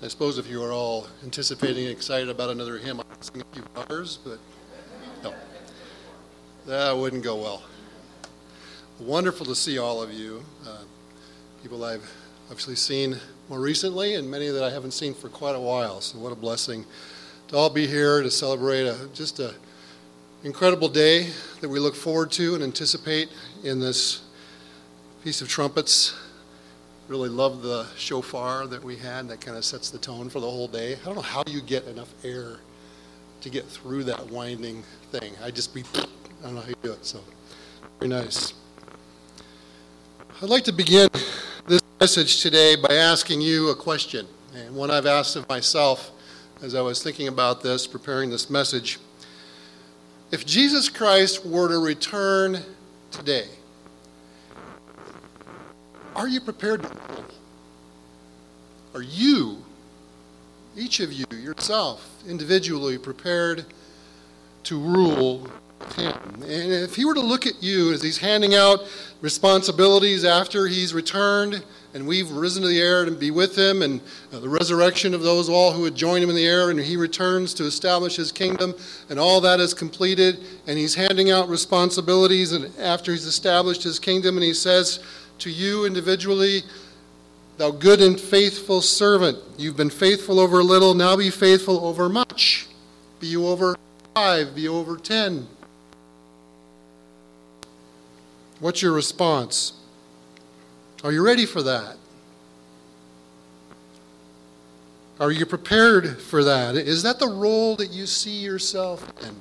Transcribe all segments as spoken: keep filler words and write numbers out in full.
I suppose if you are all anticipating and excited about another hymn, I'll sing a few covers, but no, that wouldn't go well. Wonderful to see all of you. Uh, people I've obviously seen more recently, and many that I haven't seen for quite a while. So what a blessing to all be here to celebrate a, just a incredible day that we look forward to and anticipate in this Feast of Trumpets. Really love the shofar that we had. That kind of sets the tone for the whole day. I don't know how you get enough air to get through that winding thing. I just be, I don't know how you do it. So very nice. I'd like to begin this message today by asking you a question, and one I've asked of myself as I was thinking about this, preparing this message. If Jesus Christ were to return today, are you prepared to rule? Are you, each of you, yourself, individually prepared to rule him? And if he were to look at you as he's handing out responsibilities after he's returned and we've risen to the air to be with him, and uh, the resurrection of those all who would join him in the air, and he returns to establish his kingdom, and all that is completed, and he's handing out responsibilities, and after he's established his kingdom, and he says to you individually, "Thou good and faithful servant, you've been faithful over a little, now be faithful over much. Be you over five, be over ten." What's your response? Are you ready for that? Are you prepared for that? Is that the role that you see yourself in?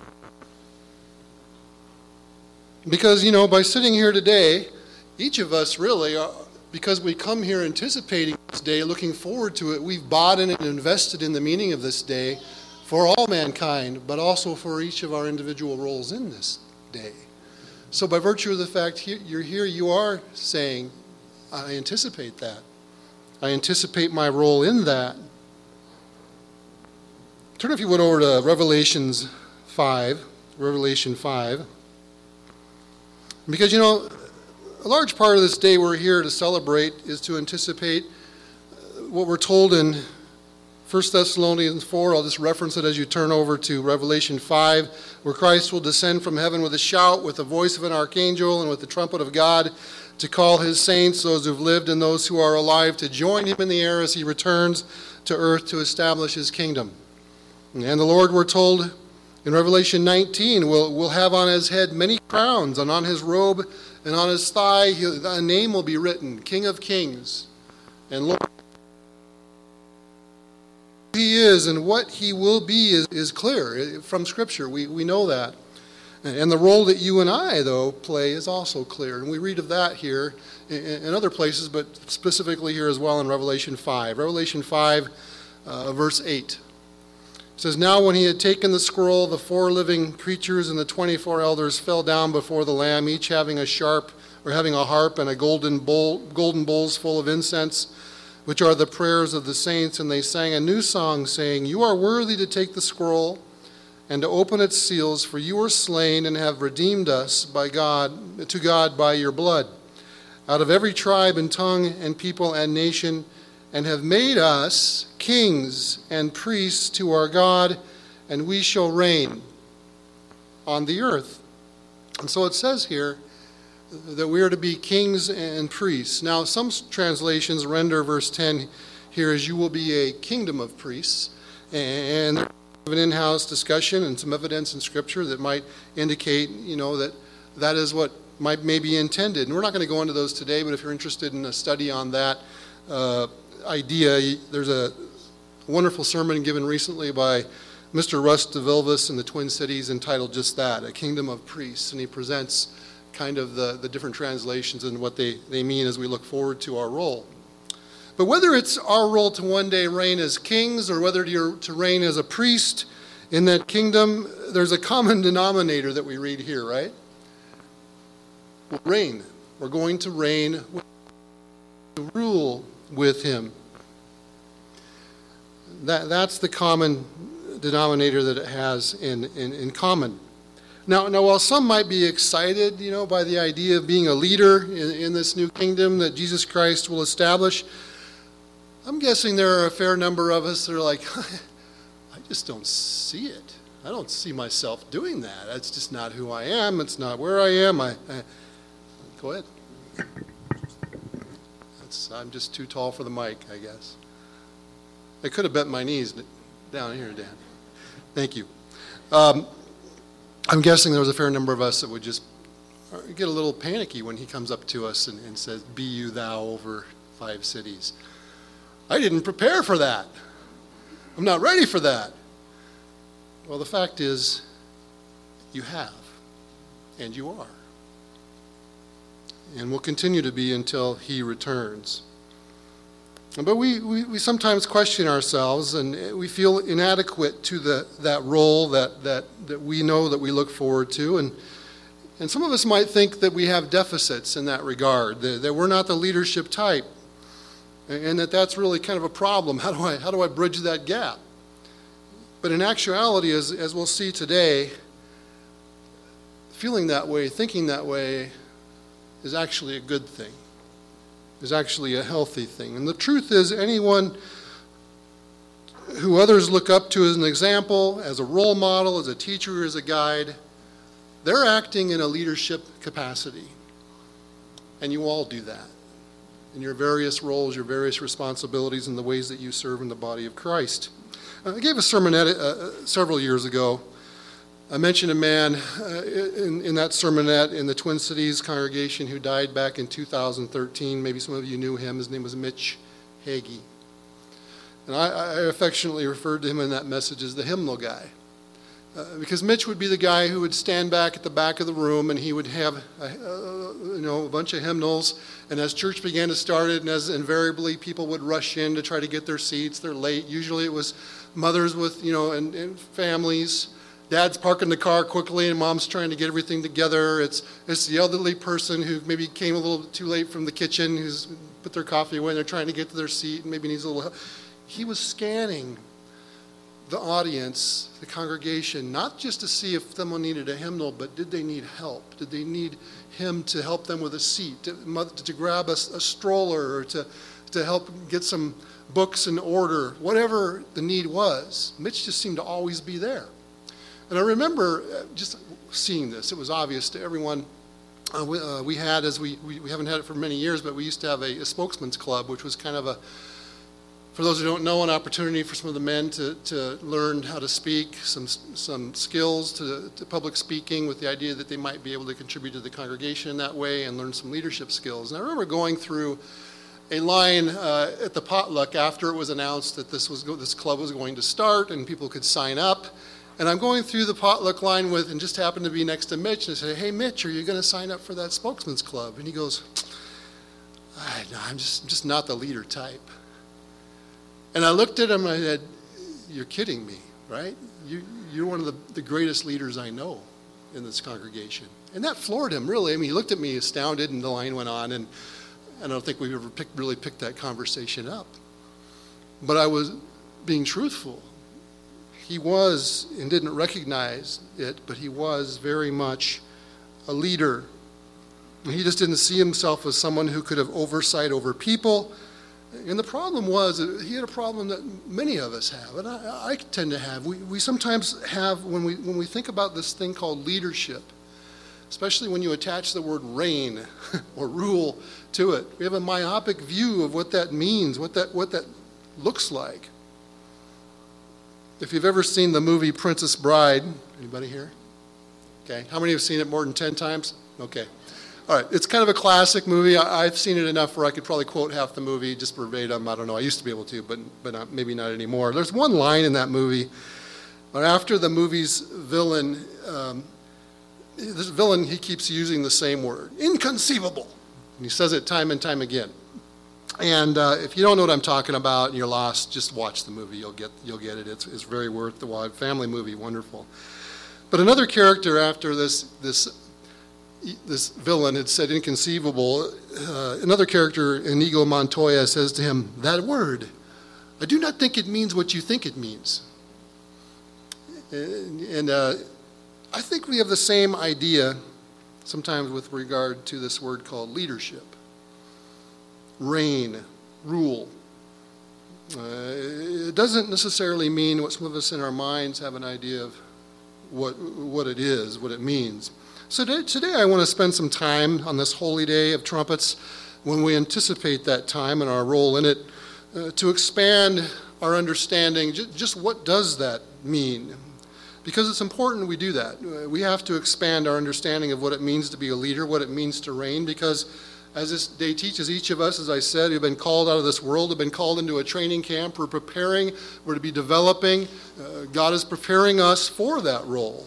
Because, you know, by sitting here today, each of us really, are, because we come here anticipating this day, looking forward to it, we've bought in and invested in the meaning of this day for all mankind, but also for each of our individual roles in this day. So by virtue of the fact you're here, you are saying, I anticipate that. I anticipate my role in that. Turn, if you would, over to Revelations five. Revelation five. Because, you know, a large part of this day we're here to celebrate is to anticipate what we're told in First Thessalonians four. I'll just reference it as you turn over to Revelation five, where Christ will descend from heaven with a shout, with the voice of an archangel, and with the trumpet of God, to call his saints, those who've lived and those who are alive, to join him in the air as he returns to earth to establish his kingdom. And the Lord, we're told in Revelation nineteen, will, will have on his head many crowns, and on his robe and on his thigh a name will be written, King of Kings and Lord. Who he is and what he will be is, is clear from Scripture. We, we know that. And the role that you and I, though, play is also clear. And we read of that here in, in other places, but specifically here as well in Revelation five. Revelation five, uh, verse eight. It says, "Now when he had taken the scroll, the four living creatures and the twenty-four elders fell down before the Lamb, each having a sharp, or having a harp and a golden bowl, golden bowls full of incense, which are the prayers of the saints. And they sang a new song, saying, You are worthy to take the scroll and to open its seals, for you were slain and have redeemed us by God to God by your blood, out of every tribe and tongue and people and nation, and have made us kings and priests to our God, and we shall reign on the earth." And so it says here that we are to be kings and priests. Now, some translations render verse ten here as "you will be a kingdom of priests," and there's an in-house discussion and some evidence in Scripture that might indicate, you know, that that is what might maybe intended. And we're not going to go into those today, but if you're interested in a study on that uh, idea, there's a wonderful sermon given recently by Mister Russ DeVilvis in the Twin Cities entitled just that, A Kingdom of Priests, and he presents kind of the, the different translations and what they, they mean as we look forward to our role. But whether it's our role to one day reign as kings or whether you're to reign as a priest in that kingdom, there's a common denominator that we read here, right? We'll reign. We're going to reign, to rule with him. That, that's the common denominator that it has in, in, in common. Now, now, while some might be excited, you know, by the idea of being a leader in, in this new kingdom that Jesus Christ will establish, I'm guessing there are a fair number of us that are like, I just don't see it. I don't see myself doing that. That's just not who I am. It's not where I am. I, I go ahead. That's, I'm just too tall for the mic, I guess. I could have bent my knees down here, Dan. Thank you. Um, I'm guessing there was a fair number of us that would just get a little panicky when he comes up to us and, and says, "Be you thou over five cities." I didn't prepare for that. I'm not ready for that. Well, the fact is, you have, and you are. And will continue to be until he returns. But we, we, we sometimes question ourselves, and we feel inadequate to the, that role that, that, that we know that we look forward to. And, and some of us might think that we have deficits in that regard, that, that we're not the leadership type, and that that's really kind of a problem. How do I, how do I bridge that gap? But in actuality, as, as we'll see today, feeling that way, thinking that way, is actually a good thing, is actually a healthy thing. And the truth is, anyone who others look up to as an example, as a role model, as a teacher, as a guide, they're acting in a leadership capacity. And you all do that in your various roles, your various responsibilities, and the ways that you serve in the body of Christ. I gave a sermonette uh, several years ago. I mentioned a man uh, in, in that sermonette in the Twin Cities congregation who died back in two thousand thirteen. Maybe some of you knew him. His name was Mitch Hagee. And I, I affectionately referred to him in that message as the hymnal guy. Uh, because Mitch would be the guy who would stand back at the back of the room and he would have a, uh, you know, a bunch of hymnals. And as church began to start it, and as invariably people would rush in to try to get their seats, they're late. Usually it was mothers with, you know, and, and families. Dad's parking the car quickly and mom's trying to get everything together. It's it's the elderly person who maybe came a little too late from the kitchen, who's put their coffee away and they're trying to get to their seat and maybe needs a little help. He was scanning the audience, the congregation, not just to see if someone needed a hymnal, but did they need help? Did they need him to help them with a seat, to, to grab a, a stroller, or to, to help get some books in order? Whatever the need was, Mitch just seemed to always be there. And I remember just seeing this. It was obvious to everyone. Uh, we, uh, we had, as we, we, we haven't had it for many years, but we used to have a, a spokesman's club, which was kind of a, for those who don't know, an opportunity for some of the men to, to learn how to speak, some some skills to, to public speaking, with the idea that they might be able to contribute to the congregation in that way and learn some leadership skills. And I remember going through a line uh, at the potluck after it was announced that this was this club was going to start and people could sign up. And I'm going through the potluck line with, and just happened to be next to Mitch, and I say, "Hey, Mitch, are you going to sign up for that spokesman's club?" And he goes, I, no, I'm just I'm just not the leader type. And I looked at him and I said, "You're kidding me, right? You, you're one of the, the greatest leaders I know in this congregation." And that floored him, really. I mean, he looked at me astounded, and the line went on, and I don't think we've ever picked, really picked that conversation up. But I was being truthful. He was, and didn't recognize it, but he was very much a leader. He just didn't see himself as someone who could have oversight over people. And the problem was, he had a problem that many of us have, and I, I tend to have. We, we sometimes have, when we, when we think about this thing called leadership, especially when you attach the word reign or rule to it, we have a myopic view of what that means, what that, what that looks like. If you've ever seen the movie Princess Bride, anybody here? Okay, how many have seen it more than ten times? Okay. All right, it's kind of a classic movie. I, I've seen it enough where I could probably quote half the movie just verbatim. I don't know. I used to be able to, but but not, maybe not anymore. There's one line in that movie, but after the movie's villain, um, this villain, he keeps using the same word, inconceivable. And he says it time and time again. And uh, if you don't know what I'm talking about and you're lost, just watch the movie. You'll get you'll get it. It's it's very worth the while. Family movie, wonderful. But another character after this this. this villain had said inconceivable, uh, another character, Inigo Montoya, says to him, "That word, I do not think it means what you think it means." And, and uh, I think we have the same idea sometimes with regard to this word called leadership. Reign, rule. Uh, it doesn't necessarily mean what some of us in our minds have an idea of what what it is, what it means. So today, today I want to spend some time on this holy day of trumpets, when we anticipate that time and our role in it, uh, to expand our understanding. J- just what does that mean? Because it's important we do that. We have to expand our understanding of what it means to be a leader, what it means to reign, because as this day teaches, each of us, as I said, who've been called out of this world, have been called into a training camp. We're preparing, we're to be developing. Uh, God is preparing us for that role.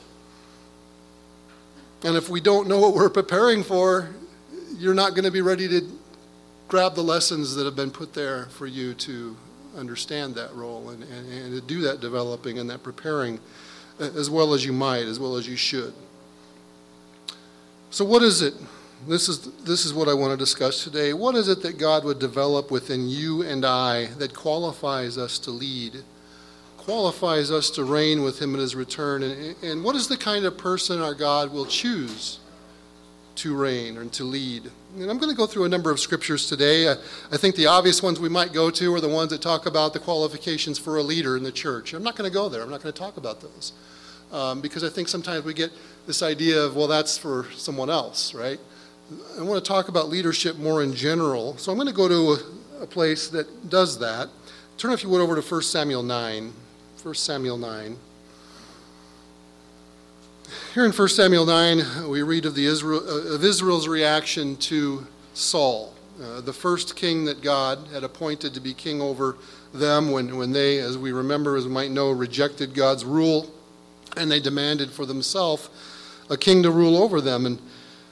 And if we don't know what we're preparing for, you're not going to be ready to grab the lessons that have been put there for you to understand that role and, and, and to do that developing and that preparing as well as you might, as well as you should. So what is it? This is this is what I want to discuss today. What is it that God would develop within you and I that qualifies us to lead, qualifies us to reign with him at his return? And, and what is the kind of person our God will choose to reign and to lead? And I'm going to go through a number of scriptures today. I, I think the obvious ones we might go to are the ones that talk about the qualifications for a leader in the church. I'm not going to go there. I'm not going to talk about those. Um, because I think sometimes we get this idea of, well, that's for someone else, right? I want to talk about leadership more in general. So I'm going to go to a, a place that does that. Turn, if you would, over to First Samuel nine. First Samuel nine. Here in First Samuel nine, we read of, the Israel, uh, of Israel's reaction to Saul, uh, the first king that God had appointed to be king over them when, when they, as we remember, as we might know, rejected God's rule, and they demanded for themselves a king to rule over them. And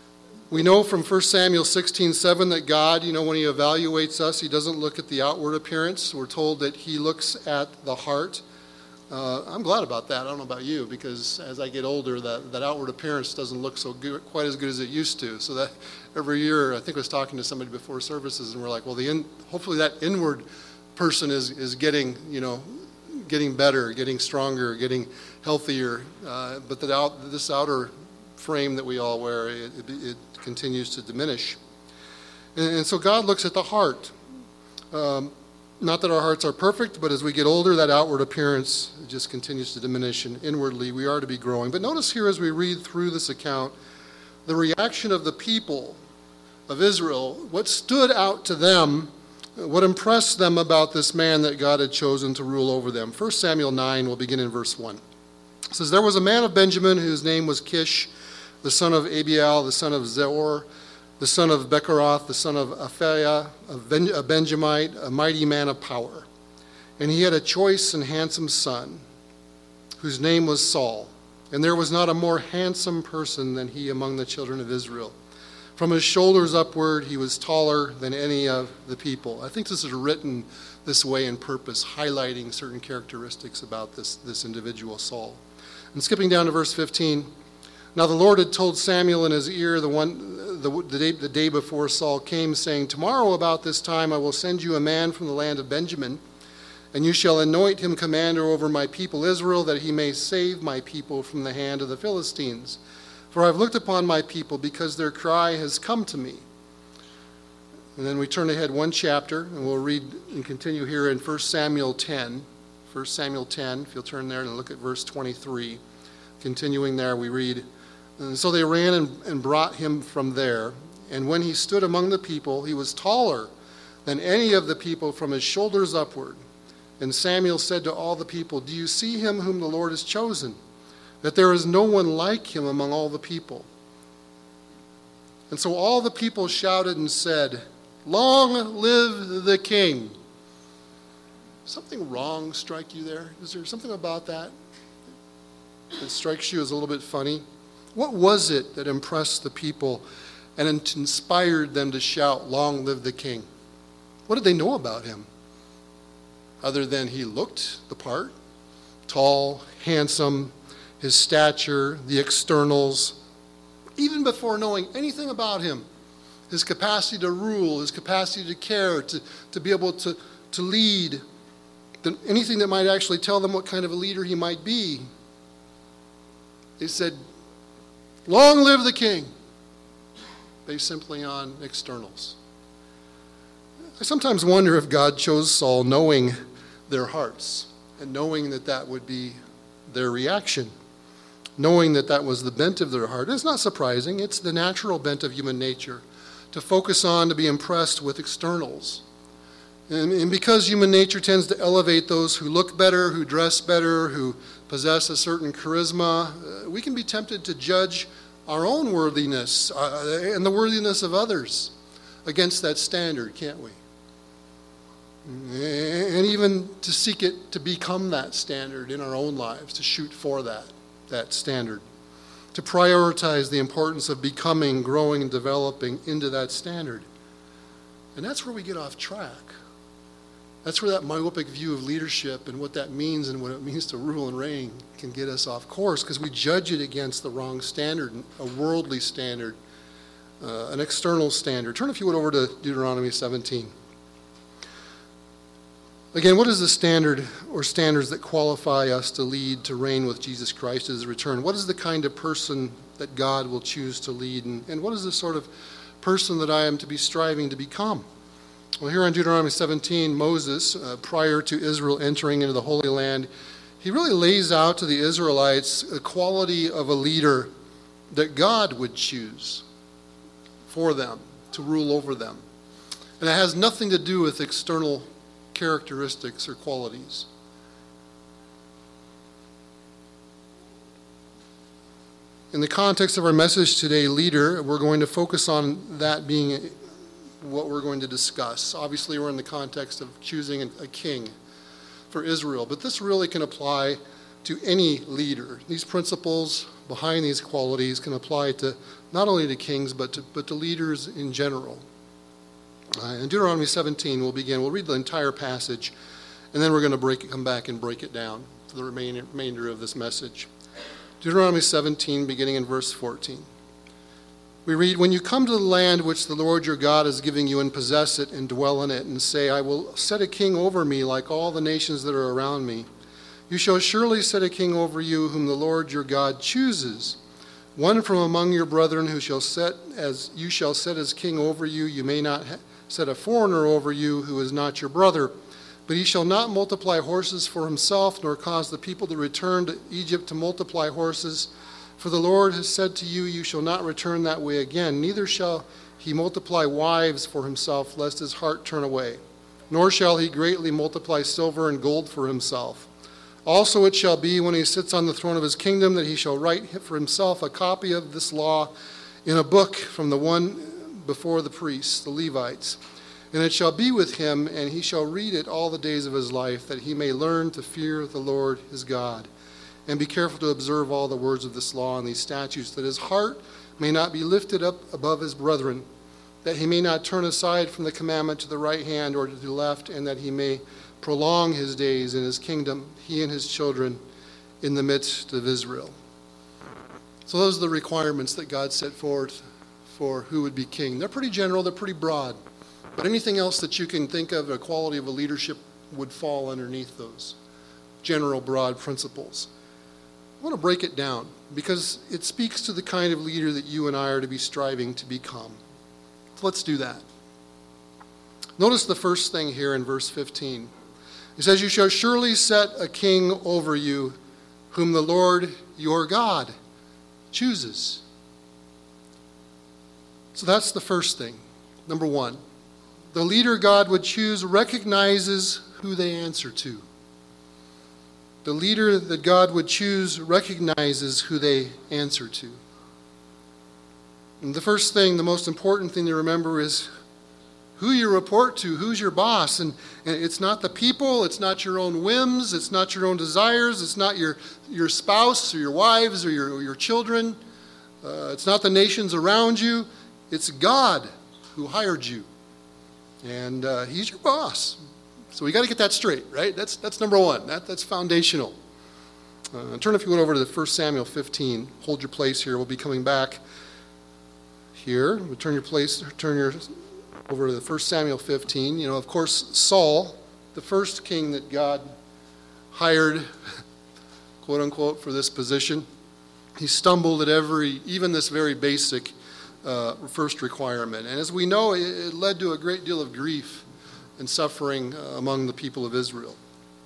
we know from First Samuel sixteen seven that God, you know, when he evaluates us, he doesn't look at the outward appearance. We're told that he looks at the heart. Uh, I'm glad about that. I don't know about you, because as I get older, that, that outward appearance doesn't look so good, quite as good as it used to. So that every year, I think I was talking to somebody before services, and we're like, well, the in, hopefully that inward person is, is getting, you know, getting better, getting stronger, getting healthier. Uh, but that out, this outer frame that we all wear, it, it, it continues to diminish. And, and so God looks at the heart. Um, not that our hearts are perfect, but as we get older, that outward appearance just continues to diminish, and inwardly we are to be growing. But notice here as we read through this account, the reaction of the people of Israel, what stood out to them, what impressed them about this man that God had chosen to rule over them. First Samuel nine, we'll begin in verse one. It says, "There was a man of Benjamin whose name was Kish, the son of Abiel, the son of Zeror, the son of Bechorath, the son of Aphiah, a, ben- a Benjamite, a mighty man of power. And he had a choice and handsome son, whose name was Saul. And there was not a more handsome person than he among the children of Israel. From his shoulders upward, he was taller than any of the people." I think this is written this way in purpose, highlighting certain characteristics about this, this individual, Saul. And skipping down to verse fifteen, "Now the Lord had told Samuel in his ear the one the, the, day, the day before Saul came, saying, 'Tomorrow about this time I will send you a man from the land of Benjamin, and you shall anoint him commander over my people Israel, that he may save my people from the hand of the Philistines. For I have looked upon my people, because their cry has come to me.'" And then we turn ahead one chapter, and we'll read and continue here in First Samuel ten. First Samuel ten, if you'll turn there and look at verse twenty-three. Continuing there, we read, "And so they ran and, and brought him from there. And when he stood among the people, he was taller than any of the people from his shoulders upward. And Samuel said to all the people, 'Do you see him whom the Lord has chosen? That there is no one like him among all the people.' And so all the people shouted and said, 'Long live the king.'" Something wrong strike you there? Is there something about that that strikes you as a little bit funny? What was it that impressed the people and inspired them to shout, "Long live the king"? What did they know about him? Other than he looked the part, tall, handsome, his stature, the externals, even before knowing anything about him, his capacity to rule, his capacity to care, to, to be able to, to lead, the, anything that might actually tell them what kind of a leader he might be. They said, "Long live the king," based simply on externals. I sometimes wonder if God chose Saul knowing their hearts, and knowing that that would be their reaction, knowing that that was the bent of their heart. It's not surprising. It's the natural bent of human nature to focus on, to be impressed with externals. And, and because human nature tends to elevate those who look better, who dress better, who possess a certain charisma, uh, we can be tempted to judge our own worthiness uh, and the worthiness of others against that standard, can't we? And even to seek it to become that standard in our own lives, to shoot for that, that standard, to prioritize the importance of becoming, growing, and developing into that standard. And that's where we get off track. That's where that myopic view of leadership and what that means and what it means to rule and reign can get us off course, because we judge it against the wrong standard, a worldly standard, uh, an external standard. Turn, if you would, over to Deuteronomy seventeen. Again, what is the standard or standards that qualify us to lead, to reign with Jesus Christ at his return? What is the kind of person that God will choose to lead? And, and what is the sort of person that I am to be striving to become? Well, here in Deuteronomy seventeen, Moses, uh, prior to Israel entering into the Holy Land, he really lays out to the Israelites a quality of a leader that God would choose for them, to rule over them. And it has nothing to do with external characteristics or qualities. In the context of our message today, leader, we're going to focus on that being what we're going to discuss. Obviously, we're in the context of choosing a king for Israel, but this really can apply to any leader. These principles behind these qualities can apply to not only to kings, but to, but to leaders in general. Uh, in Deuteronomy seventeen, we'll begin. We'll read the entire passage, and then we're going to break it, come back and break it down for the remainder, remainder of this message. Deuteronomy seventeen, beginning in verse fourteen. We read, "When you come to the land which the Lord your God is giving you, and possess it and dwell in it, and say, I will set a king over me like all the nations that are around me, you shall surely set a king over you whom the Lord your God chooses, one from among your brethren who shall set as you shall set as king over you. You may not ha- set a foreigner over you who is not your brother. But he shall not multiply horses for himself, nor cause the people to return to Egypt to multiply horses. For the Lord has said to you, you shall not return that way again. Neither shall he multiply wives for himself, lest his heart turn away. Nor shall he greatly multiply silver and gold for himself. Also it shall be, when he sits on the throne of his kingdom, that he shall write for himself a copy of this law in a book from the one before the priests, the Levites. And it shall be with him, and he shall read it all the days of his life, that he may learn to fear the Lord his God, and be careful to observe all the words of this law and these statutes, that his heart may not be lifted up above his brethren, that he may not turn aside from the commandment to the right hand or to the left, and that he may prolong his days in his kingdom, he and his children, in the midst of Israel." So those are the requirements that God set forth for who would be king. They're pretty general, they're pretty broad. But anything else that you can think of, a quality of a leadership, would fall underneath those general, broad principles. I want to break it down because it speaks to the kind of leader that you and I are to be striving to become. So let's do that. Notice the first thing here in verse fifteen. It says, "You shall surely set a king over you, whom the Lord your God chooses." So that's the first thing. Number one, the leader God would choose recognizes who they answer to. The leader that God would choose recognizes who they answer to. And the first thing, the most important thing to remember is who you report to, who's your boss. And, and it's not the people, it's not your own whims, it's not your own desires, it's not your, your spouse or your wives or your, or your children. Uh, it's not the nations around you. It's God who hired you. And uh, he's your boss. So we got to get that straight, right? That's that's number one. That That's foundational. Uh, turn, if you would, over to First Samuel fifteen. Hold your place here. We'll be coming back here. We'll turn your place, turn your over to First Samuel fifteen. You know, of course, Saul, the first king that God hired, quote unquote, for this position, he stumbled at every, even this very basic uh, first requirement. And as we know, it, it led to a great deal of grief and suffering uh, among the people of Israel.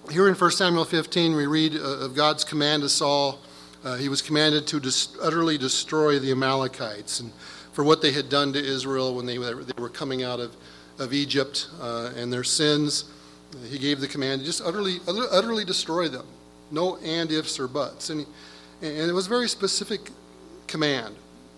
here in First Samuel fifteen, we read uh, of God's command to Saul. Uh, he was commanded to dis- utterly destroy the Amalekites and for what they had done to Israel when they, they were coming out of, of Egypt uh, and their sins. He gave the command to just utterly, utterly destroy them. No and, ifs, or buts. And, and it was a very specific command.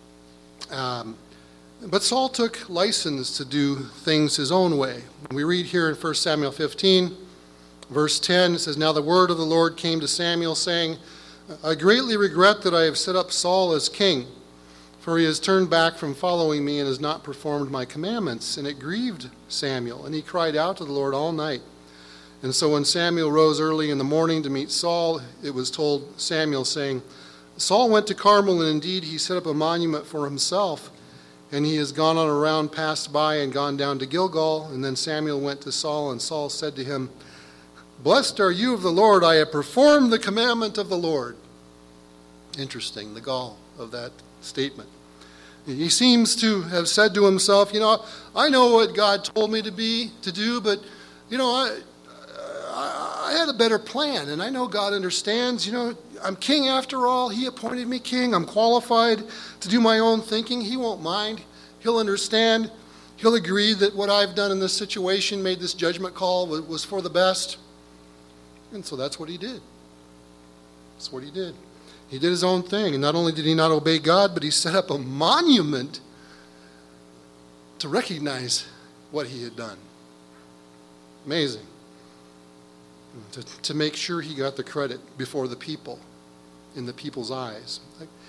Um, but Saul took license to do things his own way. We read here in First Samuel fifteen, verse ten, it says, "Now the word of the Lord came to Samuel, saying, I greatly regret that I have set up Saul as king, for he has turned back from following me and has not performed my commandments. And it grieved Samuel, and he cried out to the Lord all night. And so when Samuel rose early in the morning to meet Saul, it was told Samuel, saying, Saul went to Carmel, and indeed he set up a monument for himself, and he has gone on around, passed by, and gone down to Gilgal. And then Samuel went to Saul, and Saul said to him, Blessed are you of the Lord, I have performed the commandment of the Lord." Interesting, the gall of that statement. He seems to have said to himself, you know, I know what God told me to be, to do, but, you know, I, I, I had a better plan, and I know God understands. You know, I'm king after all. He appointed me king. I'm qualified to do my own thinking. He won't mind. He'll understand. He'll agree that what I've done in this situation, made this judgment call, was for the best. And so that's what he did. That's what he did. He did his own thing. And not only did he not obey God, but he set up a monument to recognize what he had done. Amazing. To, to make sure he got the credit before the people, in the people's eyes.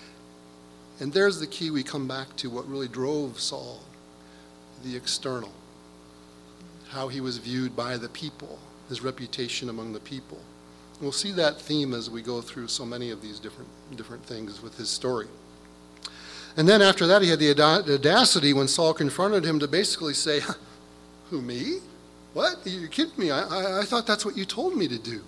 And there's the key we come back to, what really drove Saul, the external. How he was viewed by the people, his reputation among the people. We'll see that theme as we go through so many of these different different things with his story. And then after that, he had the audacity when Saul confronted him to basically say, who, me? What? You're kidding me. I, I, I thought that's what you told me to do.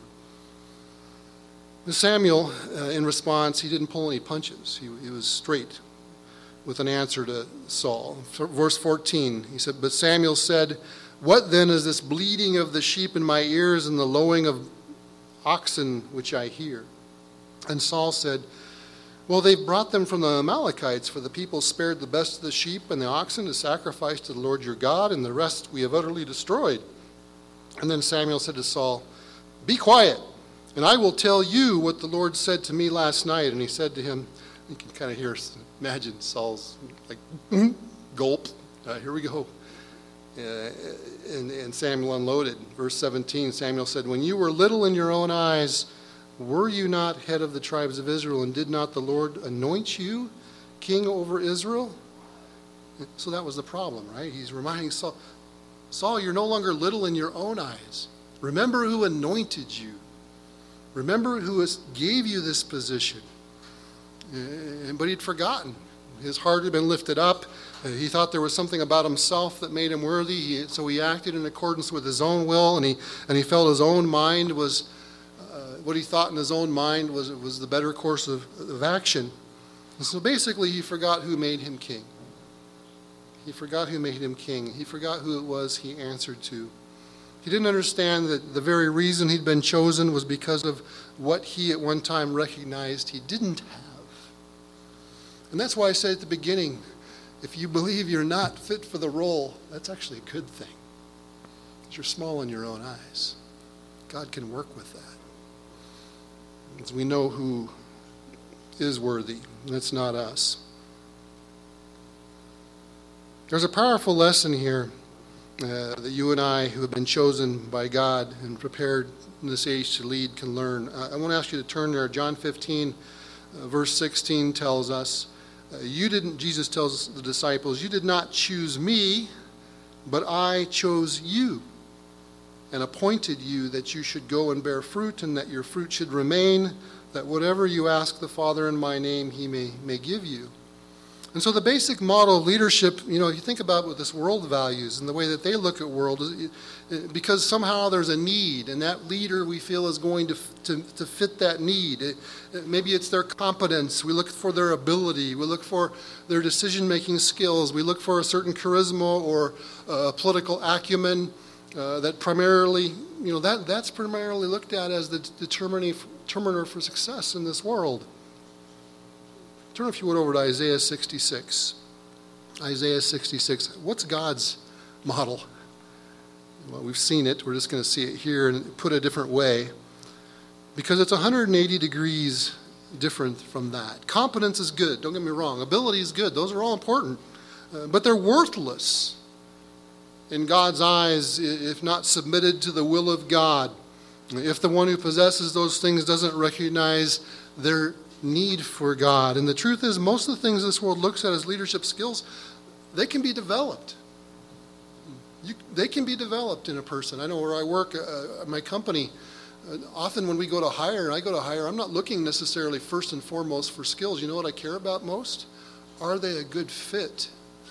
Samuel, uh, in response, he didn't pull any punches. He, he was straight with an answer to Saul. Verse fourteen, he said, But Samuel said, What then is this bleating of the sheep in my ears and the lowing of oxen which I hear? And Saul said, Well, they've brought them from the Amalekites, for the people spared the best of the sheep and the oxen to sacrifice to the Lord your God, and the rest we have utterly destroyed. And then Samuel said to Saul, Be quiet, and I will tell you what the Lord said to me last night. And he said to him, you can kind of hear, imagine Saul's like, gulp, uh, here we go. Uh, and, and Samuel unloaded. Verse seventeen, Samuel said, When you were little in your own eyes, were you not head of the tribes of Israel, and did not the Lord anoint you king over Israel? So that was the problem, right? He's reminding Saul, Saul, you're no longer little in your own eyes. Remember who anointed you. Remember who has, gave you this position. Uh, but he'd forgotten. His heart had been lifted up. Uh, he thought there was something about himself that made him worthy. He, so he acted in accordance with his own will, and he and he felt his own mind was, uh, what he thought in his own mind was was the better course of, of action. And so basically he forgot who made him king. He forgot who made him king. He forgot who it was he answered to. He didn't understand that the very reason he'd been chosen was because of what he at one time recognized he didn't have. And that's why I said at the beginning, if you believe you're not fit for the role, that's actually a good thing. Because you're small in your own eyes. God can work with that. Because we know who is worthy, and it's not us. There's a powerful lesson here uh, that you and I, who have been chosen by God and prepared in this age to lead, can learn. Uh, I want to ask you to turn there. John fifteen, uh, verse sixteen tells us, uh, you didn't, Jesus tells the disciples, you did not choose me, but I chose you and appointed you that you should go and bear fruit, and that your fruit should remain, that whatever you ask the Father in my name, he may, may give you. And so the basic model of leadership, you know, you think about what this world values and the way that they look at world, because somehow there's a need, and that leader we feel is going to to, to fit that need. It, maybe it's their competence. We look for their ability. We look for their decision-making skills. We look for a certain charisma or uh, political acumen. uh, that primarily, you know, that, that's primarily looked at as the determining, determiner for success in this world. Turn, if you would, over to Isaiah sixty-six. Isaiah sixty-six. What's God's model? Well, we've seen it. We're just going to see it here and put it a different way. Because it's one hundred eighty degrees different from that. Competence is good. Don't get me wrong. Ability is good. Those are all important. Uh, but they're worthless in God's eyes if not submitted to the will of God. If the one who possesses those things doesn't recognize their need for God. And the truth is, most of the things this world looks at as leadership skills, they can be developed. You, they can be developed in a person. I know where I work, uh, my company, uh, often when we go to hire, and I go to hire, I'm not looking necessarily first and foremost for skills. You know what I care about most? Are they a good fit?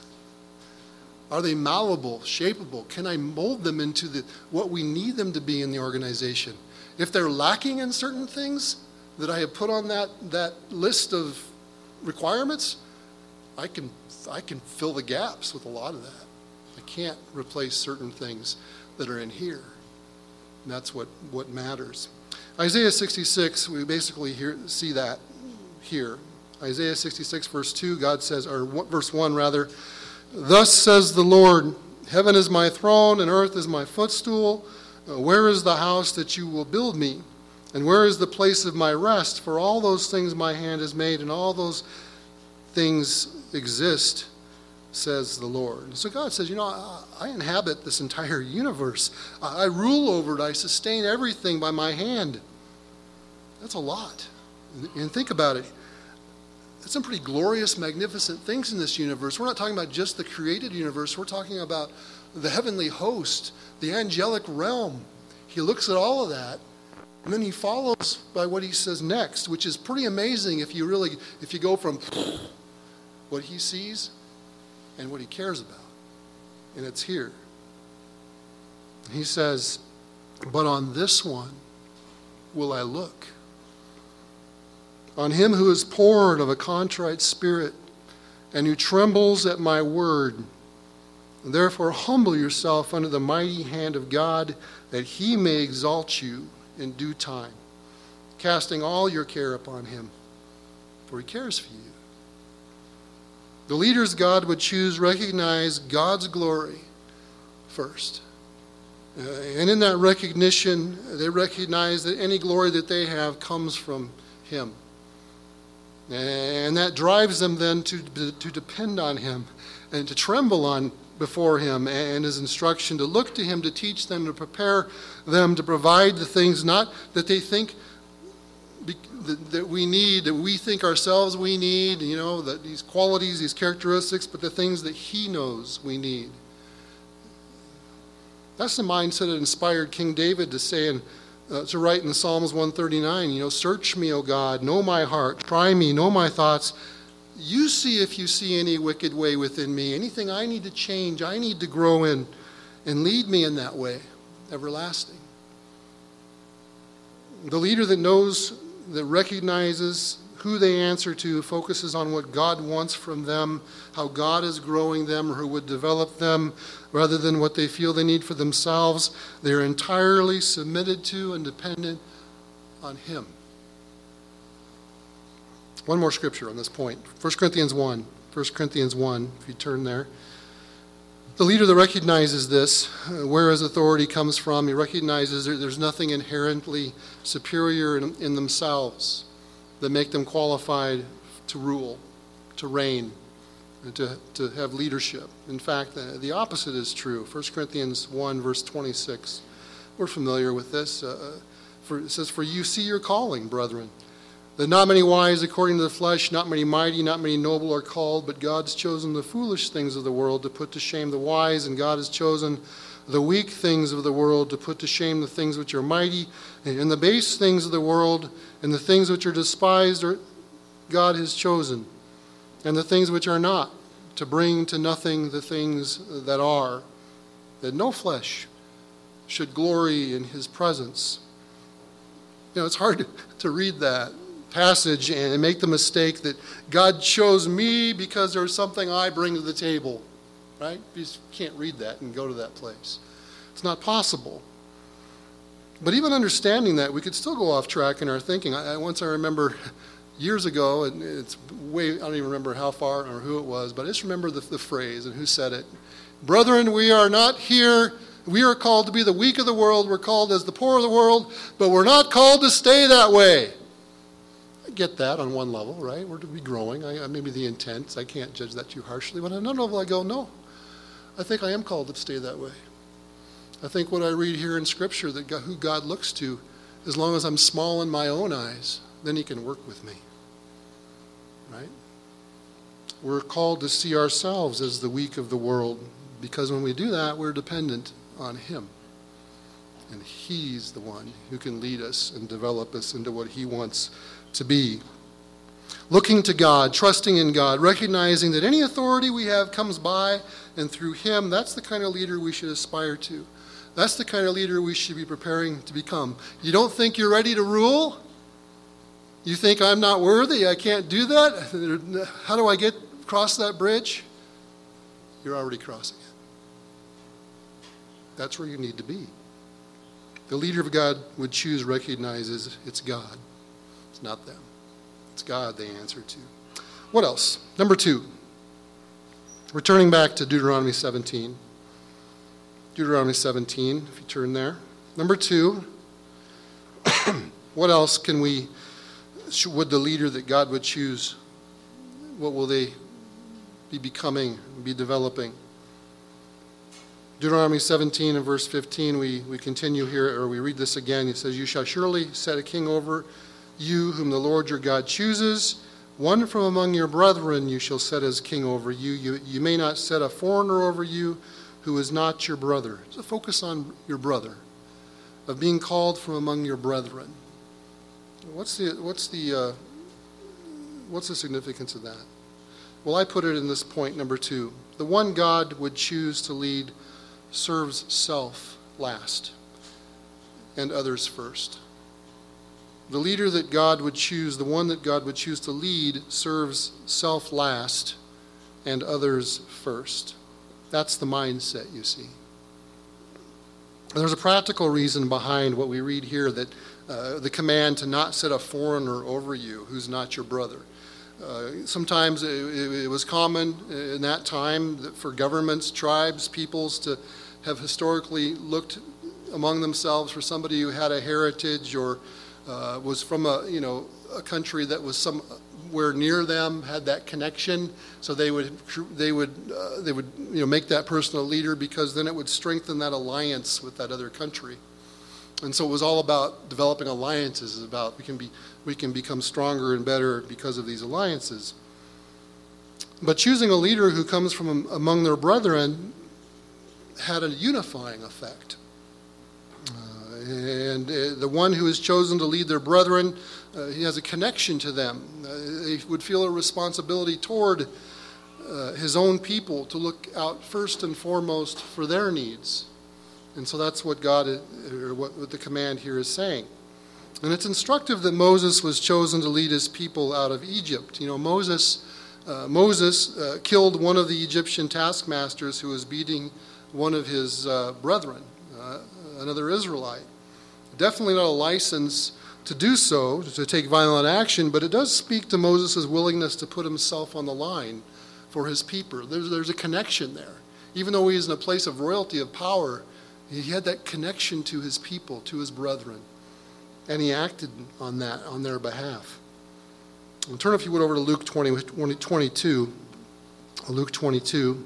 Are they malleable, shapeable? Can I mold them into the, what we need them to be in the organization? If they're lacking in certain things that I have put on that, that list of requirements, I can, I can fill the gaps with a lot of that. I can't replace certain things that are in here. And that's what, what matters. Isaiah sixty-six, we basically hear, see that here. Isaiah sixty-six, verse two, God says, or verse one rather, "Thus says the Lord, heaven is my throne and earth is my footstool. Uh, where is the house that you will build me? And where is the place of my rest? For all those things my hand has made, and all those things exist, says the Lord." So God says, you know, I, I inhabit this entire universe. I, I rule over it. I sustain everything by my hand. That's a lot. And, and think about it. There's some pretty glorious, magnificent things in this universe. We're not talking about just the created universe. We're talking about the heavenly host, the angelic realm. He looks at all of that, and then he follows by what he says next, which is pretty amazing if you really, if you go from what he sees and what he cares about. And it's here. He says, "But on this one will I look. On him who is poor and of a contrite spirit, and who trembles at my word. And therefore humble yourself under the mighty hand of God, that he may exalt you in due time, casting all your care upon him, for he cares for you." The leaders God would choose recognize God's glory first. Uh, and in that recognition, they recognize that any glory that they have comes from him. And that drives them then to, to depend on him and to tremble on before him and his instruction, to look to him to teach them, to prepare them, to provide the things not that they think that we need, that we think ourselves we need, you know, that these qualities, these characteristics, but the things that he knows we need. That's the mindset that inspired King David to say in Uh, to write in Psalms one thirty-nine, you know, "Search me, O God, know my heart, try me, know my thoughts. You see if you see any wicked way within me, anything I need to change, I need to grow in, and lead me in that way, everlasting." The leader that knows, that recognizes who they answer to, focuses on what God wants from them, how God is growing them or who would develop them, rather than what they feel they need for themselves. They're entirely submitted to and dependent on him. One more scripture on this point. First Corinthians one. First Corinthians one, if you turn there. The leader that recognizes this, uh, where his authority comes from, he recognizes there, there's nothing inherently superior in, in themselves that make them qualified to rule, to reign, and to, to have leadership. In fact, the, the opposite is true. First Corinthians one, verse twenty-six. We're familiar with this. Uh, for, it says, "For you see your calling, brethren, that not many wise according to the flesh, not many mighty, not many noble are called, but God's chosen the foolish things of the world to put to shame the wise, and God has chosen the weak things of the world to put to shame the things which are mighty, and the base things of the world, and the things which are despised are God has chosen, and the things which are not, to bring to nothing the things that are, that no flesh should glory in his presence." You know, it's hard to read that passage and make the mistake that God chose me because there's something I bring to the table, right? You just can't read that and go to that place. It's not possible. But even understanding that, we could still go off track in our thinking. I, once I remember years ago, and it's way, I don't even remember how far or who it was, but I just remember the, the phrase and who said it. Brethren, we are not here. We are called to be the weak of the world. We're called as the poor of the world, but we're not called to stay that way. I get that on one level, right? We're to be growing. I, maybe the intent, I can't judge that too harshly. But on another level, I go, no, I think I am called to stay that way. I think what I read here in Scripture, that God, who God looks to, as long as I'm small in my own eyes, then he can work with me, right? We're called to see ourselves as the weak of the world, because when we do that, we're dependent on him. And he's the one who can lead us and develop us into what he wants to be. Looking to God, trusting in God, recognizing that any authority we have comes by and through him. That's the kind of leader we should aspire to. That's the kind of leader we should be preparing to become. You don't think you're ready to rule? You think I'm not worthy? I can't do that? How do I get across that bridge? You're already crossing it. That's where you need to be. The leader of God would choose recognizes it's God. It's not them. It's God they answer to. What else? Number two. Returning back to Deuteronomy seventeen. Deuteronomy seventeen, if you turn there. Number two. What else can we, would the leader that God would choose, what will they be becoming, be developing? Deuteronomy seventeen and verse fifteen, we, we continue here, or we read this again. It says, you shall surely set a king over you whom the Lord your God chooses. One from among your brethren you shall set as king over you. You, you may not set a foreigner over you who is not your brother. So focus on your brother, of being called from among your brethren. What's the, what's the, uh, what's the significance of that? Well, I put it in this point, number two. The one God would choose to lead serves self last and others first. The leader that God would choose, the one that God would choose to lead, serves self last and others first. That's the mindset, you see. There's a practical reason behind what we read here, that uh, the command to not set a foreigner over you who's not your brother. Uh, sometimes it, it was common in that time that for governments, tribes, peoples to have historically looked among themselves for somebody who had a heritage or uh, was from a you know a country that was somewhere near them, had that connection. So they would they would uh, they would you know make that person a leader, because then it would strengthen that alliance with that other country. And so it was all about developing alliances. It's about we can be we can become stronger and better because of these alliances. But choosing a leader who comes from among their brethren had a unifying effect. Uh, and uh, the one who is chosen to lead their brethren, uh, he has a connection to them. Uh, they would feel a responsibility toward uh, his own people to look out first and foremost for their needs. And so that's what God, or what, what the command here is saying. And it's instructive that Moses was chosen to lead his people out of Egypt. You know, Moses, uh, Moses uh, killed one of the Egyptian taskmasters who was beating one of his uh, brethren, uh, another Israelite. Definitely not a license to do so, to take violent action, but it does speak to Moses' willingness to put himself on the line for his people. There's, there's a connection there. Even though he's in a place of royalty, of power, he had that connection to his people, to his brethren. And he acted on that, on their behalf. And turn, if you would, over to Luke twenty, twenty-two. Luke twenty-two.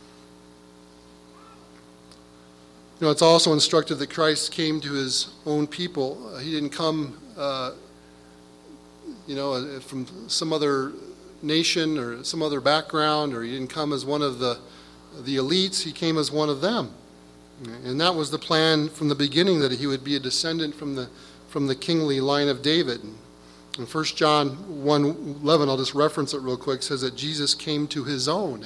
You know, it's also instructive that Christ came to his own people. Uh, he didn't come, uh, you know, from some other nation or some other background, or he didn't come as one of the the elites. He came as one of them. And that was the plan from the beginning, that he would be a descendant from the from the kingly line of David. In First John one eleven, I'll just reference it real quick, says that Jesus came to his own. Uh,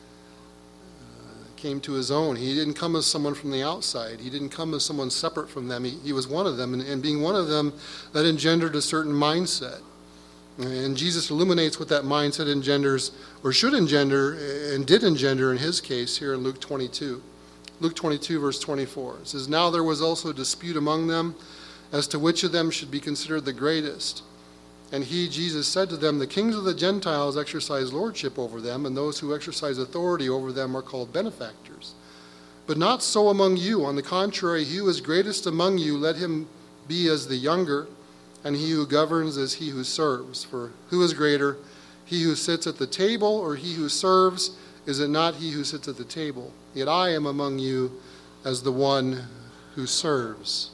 came to his own. He didn't come as someone from the outside. He didn't come as someone separate from them. He, he was one of them. And, and being one of them, that engendered a certain mindset. And Jesus illuminates what that mindset engenders, or should engender, and did engender in his case here in Luke twenty-two. Luke twenty-two, verse twenty-four. It says, "Now there was also a dispute among them as to which of them should be considered the greatest. And he, Jesus, said to them, the kings of the Gentiles exercise lordship over them, and those who exercise authority over them are called benefactors. But not so among you. On the contrary, he who is greatest among you, let him be as the younger, and he who governs as he who serves. For who is greater, he who sits at the table or he who serves? Is it not he who sits at the table? Yet I am among you as the one who serves."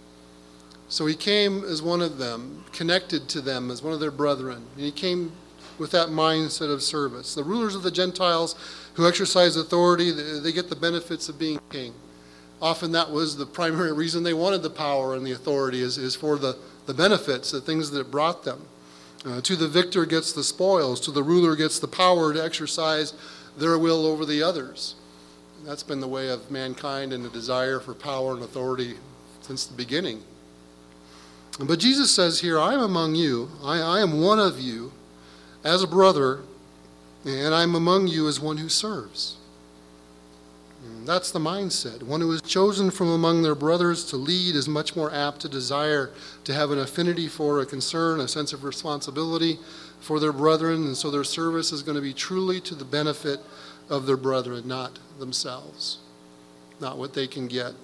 So he came as one of them, connected to them as one of their brethren. And he came with that mindset of service. The rulers of the Gentiles who exercise authority, they get the benefits of being king. Often that was the primary reason they wanted the power and the authority, is, is for the, the benefits, the things that it brought them. Uh, to the victor gets the spoils. To the ruler gets the power to exercise their will over the others. And that's been the way of mankind and the desire for power and authority since the beginning. But Jesus says here, I am among you, I, I am one of you as a brother, and I'm among you as one who serves. And that's the mindset. One who is chosen from among their brothers to lead is much more apt to desire to have an affinity for, a concern, a sense of responsibility for their brethren, and so their service is going to be truly to the benefit of their brethren, not themselves, not what they can get.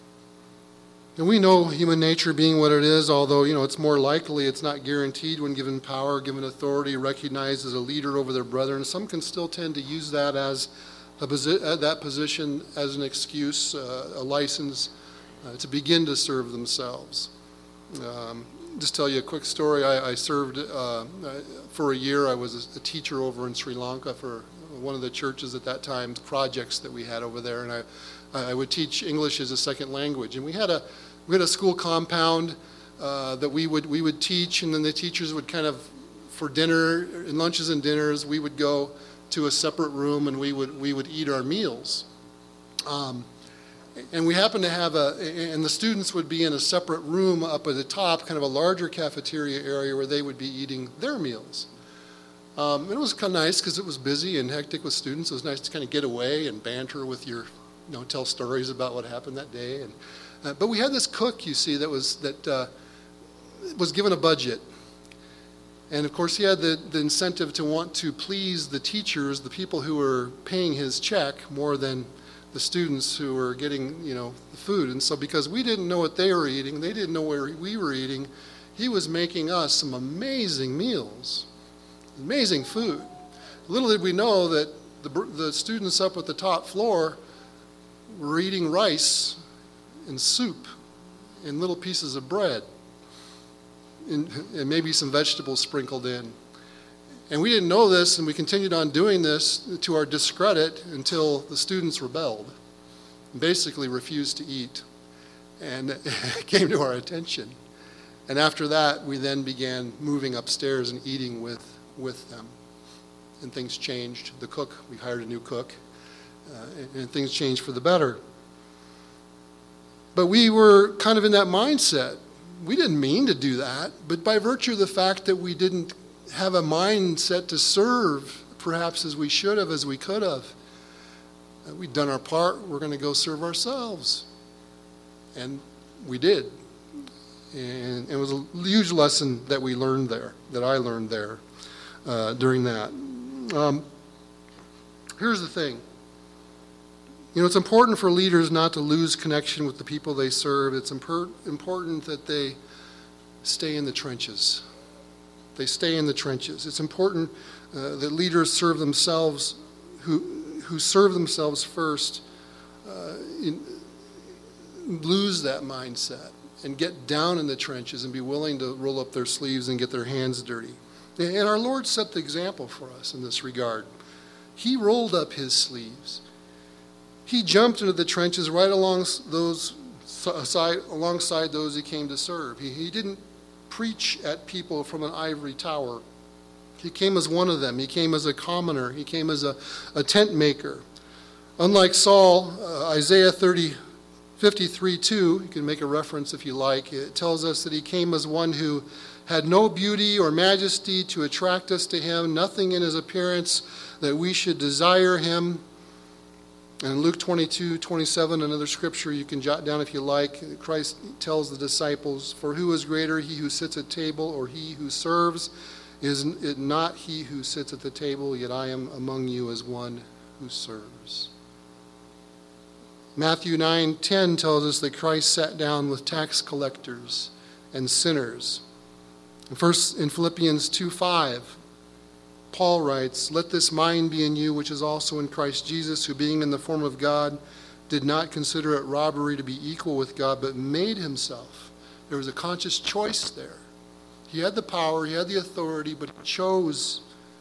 And we know human nature being what it is, although, you know, it's more likely, it's not guaranteed when given power, given authority, recognized as a leader over their brethren. Some can still tend to use that as a posi- that position as an excuse, uh, a license uh, to begin to serve themselves. Um, just tell you a quick story. I, I served uh, for a year. I was a teacher over in Sri Lanka for one of the churches at that time, projects that we had over there, and I, I would teach English as a second language. And we had a We had a school compound uh, that we would we would teach, and then the teachers would kind of, for dinner and lunches and dinners, we would go to a separate room and we would we would eat our meals. Um, and we happened to have a, and the students would be in a separate room up at the top, kind of a larger cafeteria area where they would be eating their meals. Um, it was kind of nice because it was busy and hectic with students. It was nice to kind of get away and banter with your, you know, tell stories about what happened that day. And Uh, but we had this cook, you see, that was that uh, was given a budget. And of course, he had the, the incentive to want to please the teachers, the people who were paying his check, more than the students who were getting, you know, the food. And so because we didn't know what they were eating, they didn't know where we were eating, he was making us some amazing meals, amazing food. Little did we know that the, the students up at the top floor were eating rice and soup and little pieces of bread and, and maybe some vegetables sprinkled in. And we didn't know this, and we continued on doing this to our discredit until the students rebelled and basically refused to eat. And it came to our attention. And after that, we then began moving upstairs and eating with, with them. And things changed. The cook, we hired a new cook, uh, and, and things changed for the better. But we were kind of in that mindset. We didn't mean to do that, but by virtue of the fact that we didn't have a mindset to serve perhaps as we should have, as we could have, we'd done our part, we're going to go serve ourselves. And we did. And it was a huge lesson that we learned there, that I learned there uh, during that. Um, here's the thing. You know, it's important for leaders not to lose connection with the people they serve. It's impor- important that they stay in the trenches. They stay in the trenches. It's important uh, that leaders serve themselves, who who serve themselves first, uh, in, lose that mindset and get down in the trenches and be willing to roll up their sleeves and get their hands dirty. And our Lord set the example for us in this regard. He rolled up his sleeves. He jumped into the trenches right along those side, alongside those he came to serve. He, he didn't preach at people from an ivory tower. He came as one of them. He came as a commoner. He came as a, a tent maker. Unlike Saul, uh, Isaiah thirty, fifty-three two, you can make a reference if you like, it tells us that he came as one who had no beauty or majesty to attract us to him, nothing in his appearance that we should desire him. And in Luke twenty-two, twenty-seven, another scripture you can jot down if you like, Christ tells the disciples, "For who is greater, he who sits at table or he who serves? Is it not he who sits at the table? Yet I am among you as one who serves." Matthew nine ten tells us that Christ sat down with tax collectors and sinners. First, in Philippians two five, Paul writes, "Let this mind be in you, which is also in Christ Jesus, who being in the form of God, did not consider it robbery to be equal with God, but made himself." There was a conscious choice there. He had the power, he had the authority, but he chose,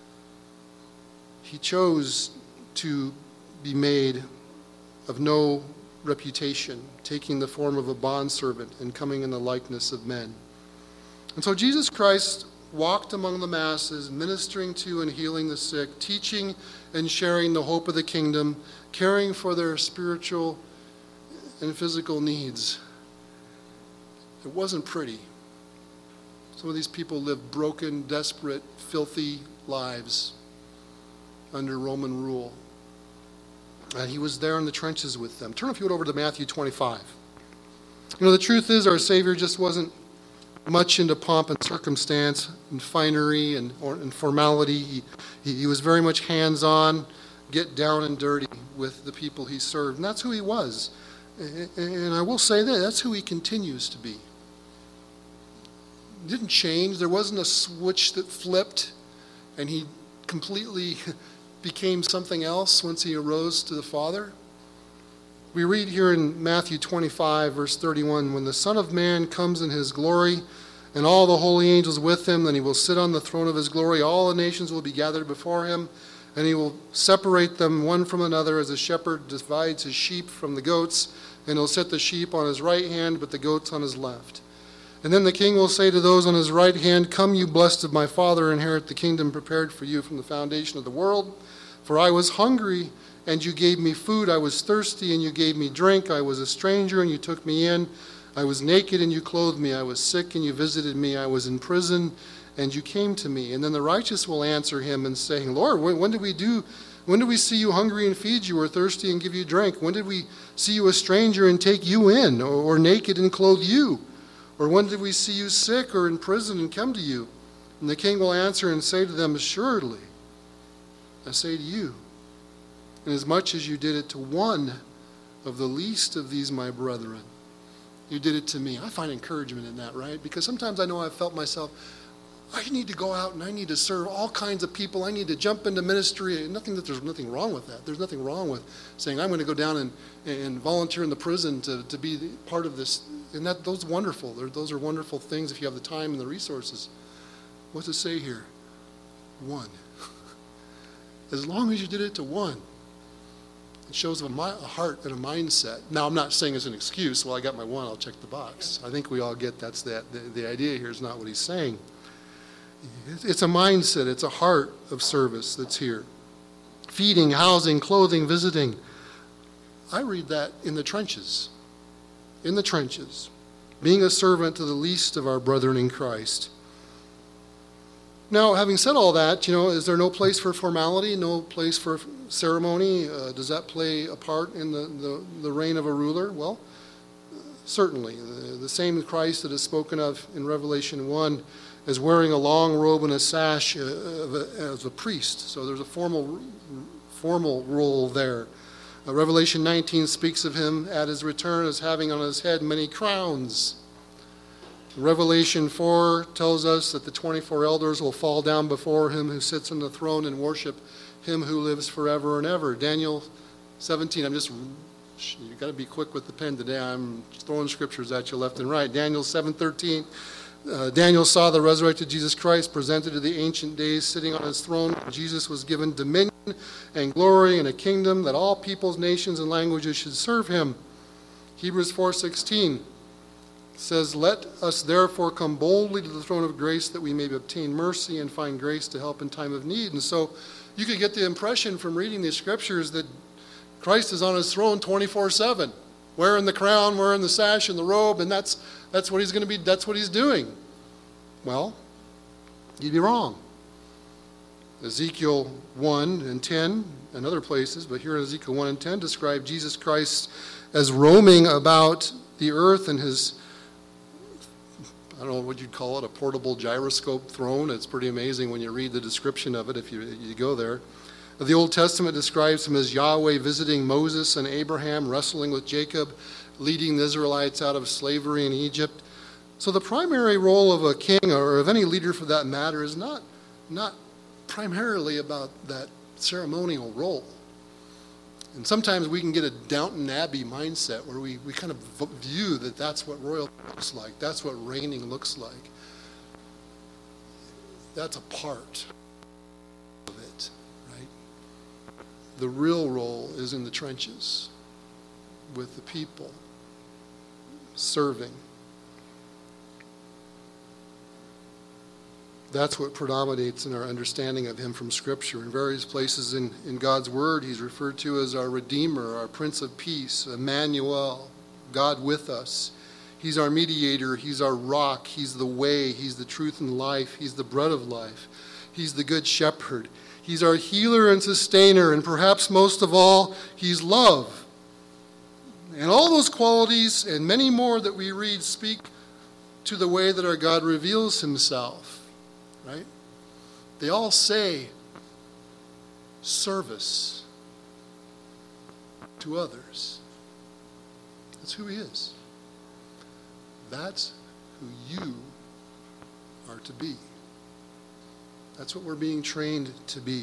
he chose to be made of no reputation, taking the form of a bondservant and coming in the likeness of men. And so Jesus Christ walked among the masses, ministering to and healing the sick, teaching and sharing the hope of the kingdom, caring for their spiritual and physical needs. It wasn't pretty. Some of these people lived broken, desperate, filthy lives under Roman rule. And he was there in the trenches with them. Turn, if you would, over to Matthew twenty-five. You know, the truth is our Savior just wasn't much into pomp and circumstance and finery and, or, and formality. He, he, he was very much hands-on, get down and dirty with the people he served. And that's who he was. And, and I will say that, that's who he continues to be. It didn't change. There wasn't a switch that flipped and he completely became something else once he arose to the Father. We read here in Matthew twenty-five, verse thirty-one, "When the Son of Man comes in his glory, and all the holy angels with him, then he will sit on the throne of his glory. All the nations will be gathered before him, and he will separate them one from another as a shepherd divides his sheep from the goats, and he'll set the sheep on his right hand, but the goats on his left. And then the king will say to those on his right hand, 'Come, you blessed of my Father, inherit the kingdom prepared for you from the foundation of the world. For I was hungry, and you gave me food. I was thirsty, and you gave me drink. I was a stranger, and you took me in. I was naked, and you clothed me. I was sick, and you visited me. I was in prison, and you came to me.' And then the righteous will answer him and saying, 'Lord, when, when did we do? When did we see you hungry and feed you, or thirsty and give you drink? When did we see you a stranger and take you in, or, or naked and clothe you? Or when did we see you sick or in prison and come to you?' And the king will answer and say to them, 'Assuredly, I say to you, inasmuch as you did it to one of the least of these my brethren, you did it to me.'" I find encouragement in that, right? Because sometimes I know I've felt myself, I need to go out and I need to serve all kinds of people. I need to jump into ministry. Nothing that there's nothing wrong with that. There's nothing wrong with saying, I'm going to go down and, and volunteer in the prison to, to be part of this. And that those are wonderful. They're, those are wonderful things if you have the time and the resources. What's it say here? One. As long as you did it to one. It shows a, mi- a heart and a mindset. Now, I'm not saying it's an excuse. Well, I got my one, I'll check the box. I think we all get that's that. The, the idea here is not what he's saying. It's a mindset. It's a heart of service that's here. Feeding, housing, clothing, visiting. I read that in the trenches. In the trenches. Being a servant to the least of our brethren in Christ. Now, having said all that, you know, is there no place for formality, no place for ceremony? Uh, does that play a part in the, the, the reign of a ruler? Well, certainly. The, the same Christ that is spoken of in Revelation one as wearing a long robe and a sash uh, of a, as a priest. So there's a formal, formal role there. Uh, Revelation nineteen speaks of him at his return as having on his head many crowns. Revelation four tells us that the twenty-four elders will fall down before him who sits on the throne and worship him who lives forever and ever. Daniel seventeen, I'm just, you've got to be quick with the pen today. I'm throwing scriptures at you left and right. Daniel seven thirteen, uh, Daniel saw the resurrected Jesus Christ presented to the Ancient Days sitting on his throne. Jesus was given dominion and glory and a kingdom that all peoples, nations, and languages should serve him. Hebrews four sixteen says, "Let us therefore come boldly to the throne of grace that we may obtain mercy and find grace to help in time of need." And so you could get the impression from reading these scriptures that Christ is on his throne twenty-four seven, wearing the crown, wearing the sash and the robe, and that's that's what he's going to be, that's what he's doing. Well, you'd be wrong. Ezekiel one and ten and other places, but here in Ezekiel one and ten describe Jesus Christ as roaming about the earth in his, I don't know what you'd call it, a portable gyroscope throne. It's pretty amazing when you read the description of it if you, you go there. The Old Testament describes him as Yahweh visiting Moses and Abraham, wrestling with Jacob, leading the Israelites out of slavery in Egypt. So the primary role of a king, or of any leader for that matter, is not, not primarily about that ceremonial role. And sometimes we can get a Downton Abbey mindset where we, we kind of view that that's what royalty looks like. That's what reigning looks like. That's a part of it, right? The real role is in the trenches with the people, serving. That's what predominates in our understanding of him from Scripture. In various places in, in God's Word, he's referred to as our Redeemer, our Prince of Peace, Emmanuel, God with us. He's our mediator. He's our rock. He's the way. He's the truth and life. He's the bread of life. He's the good shepherd. He's our healer and sustainer. And perhaps most of all, he's love. And all those qualities and many more that we read speak to the way that our God reveals himself. Right? They all say service to others. That's who he is. That's who you are to be. That's what we're being trained to be.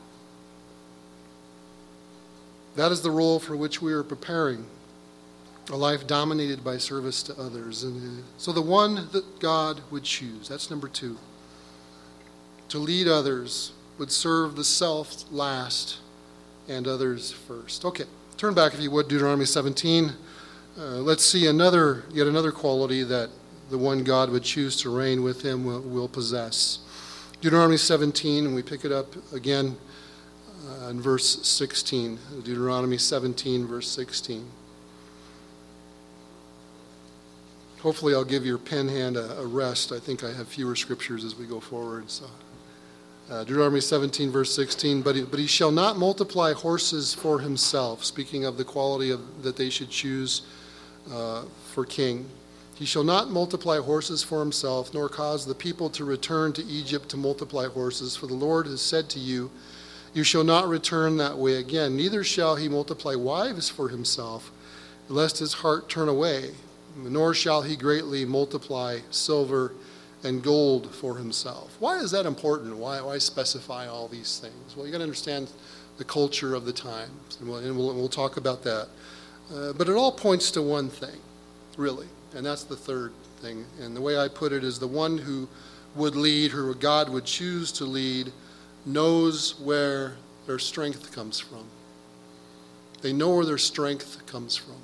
That is the role for which we are preparing. A life dominated by service to others. And so the one that God would choose, that's number two. To lead others, would serve the self last and others first. Okay, turn back if you would, Deuteronomy seventeen. Uh, let's see another, yet another quality that the one God would choose to reign with him will, will possess. Deuteronomy seventeen, and we pick it up again uh, in verse sixteen. Deuteronomy seventeen, verse sixteen. Hopefully I'll give your pen hand a, a rest. I think I have fewer scriptures as we go forward, so... Uh, Deuteronomy seventeen, verse sixteen, but he, but he shall not multiply horses for himself, speaking of the quality of that they should choose uh, for king. He shall not multiply horses for himself, nor cause the people to return to Egypt to multiply horses. For the Lord has said to you, you shall not return that way again. Neither shall he multiply wives for himself, lest his heart turn away. Nor shall he greatly multiply silver and gold for himself. Why is that important? Why, why specify all these things? Well, you got to understand the culture of the times, and we'll, and we'll, we'll talk about that. Uh, but it all points to one thing, really, and that's the third thing. And the way I put it is the one who would lead, who God would choose to lead, knows where their strength comes from. They know where their strength comes from.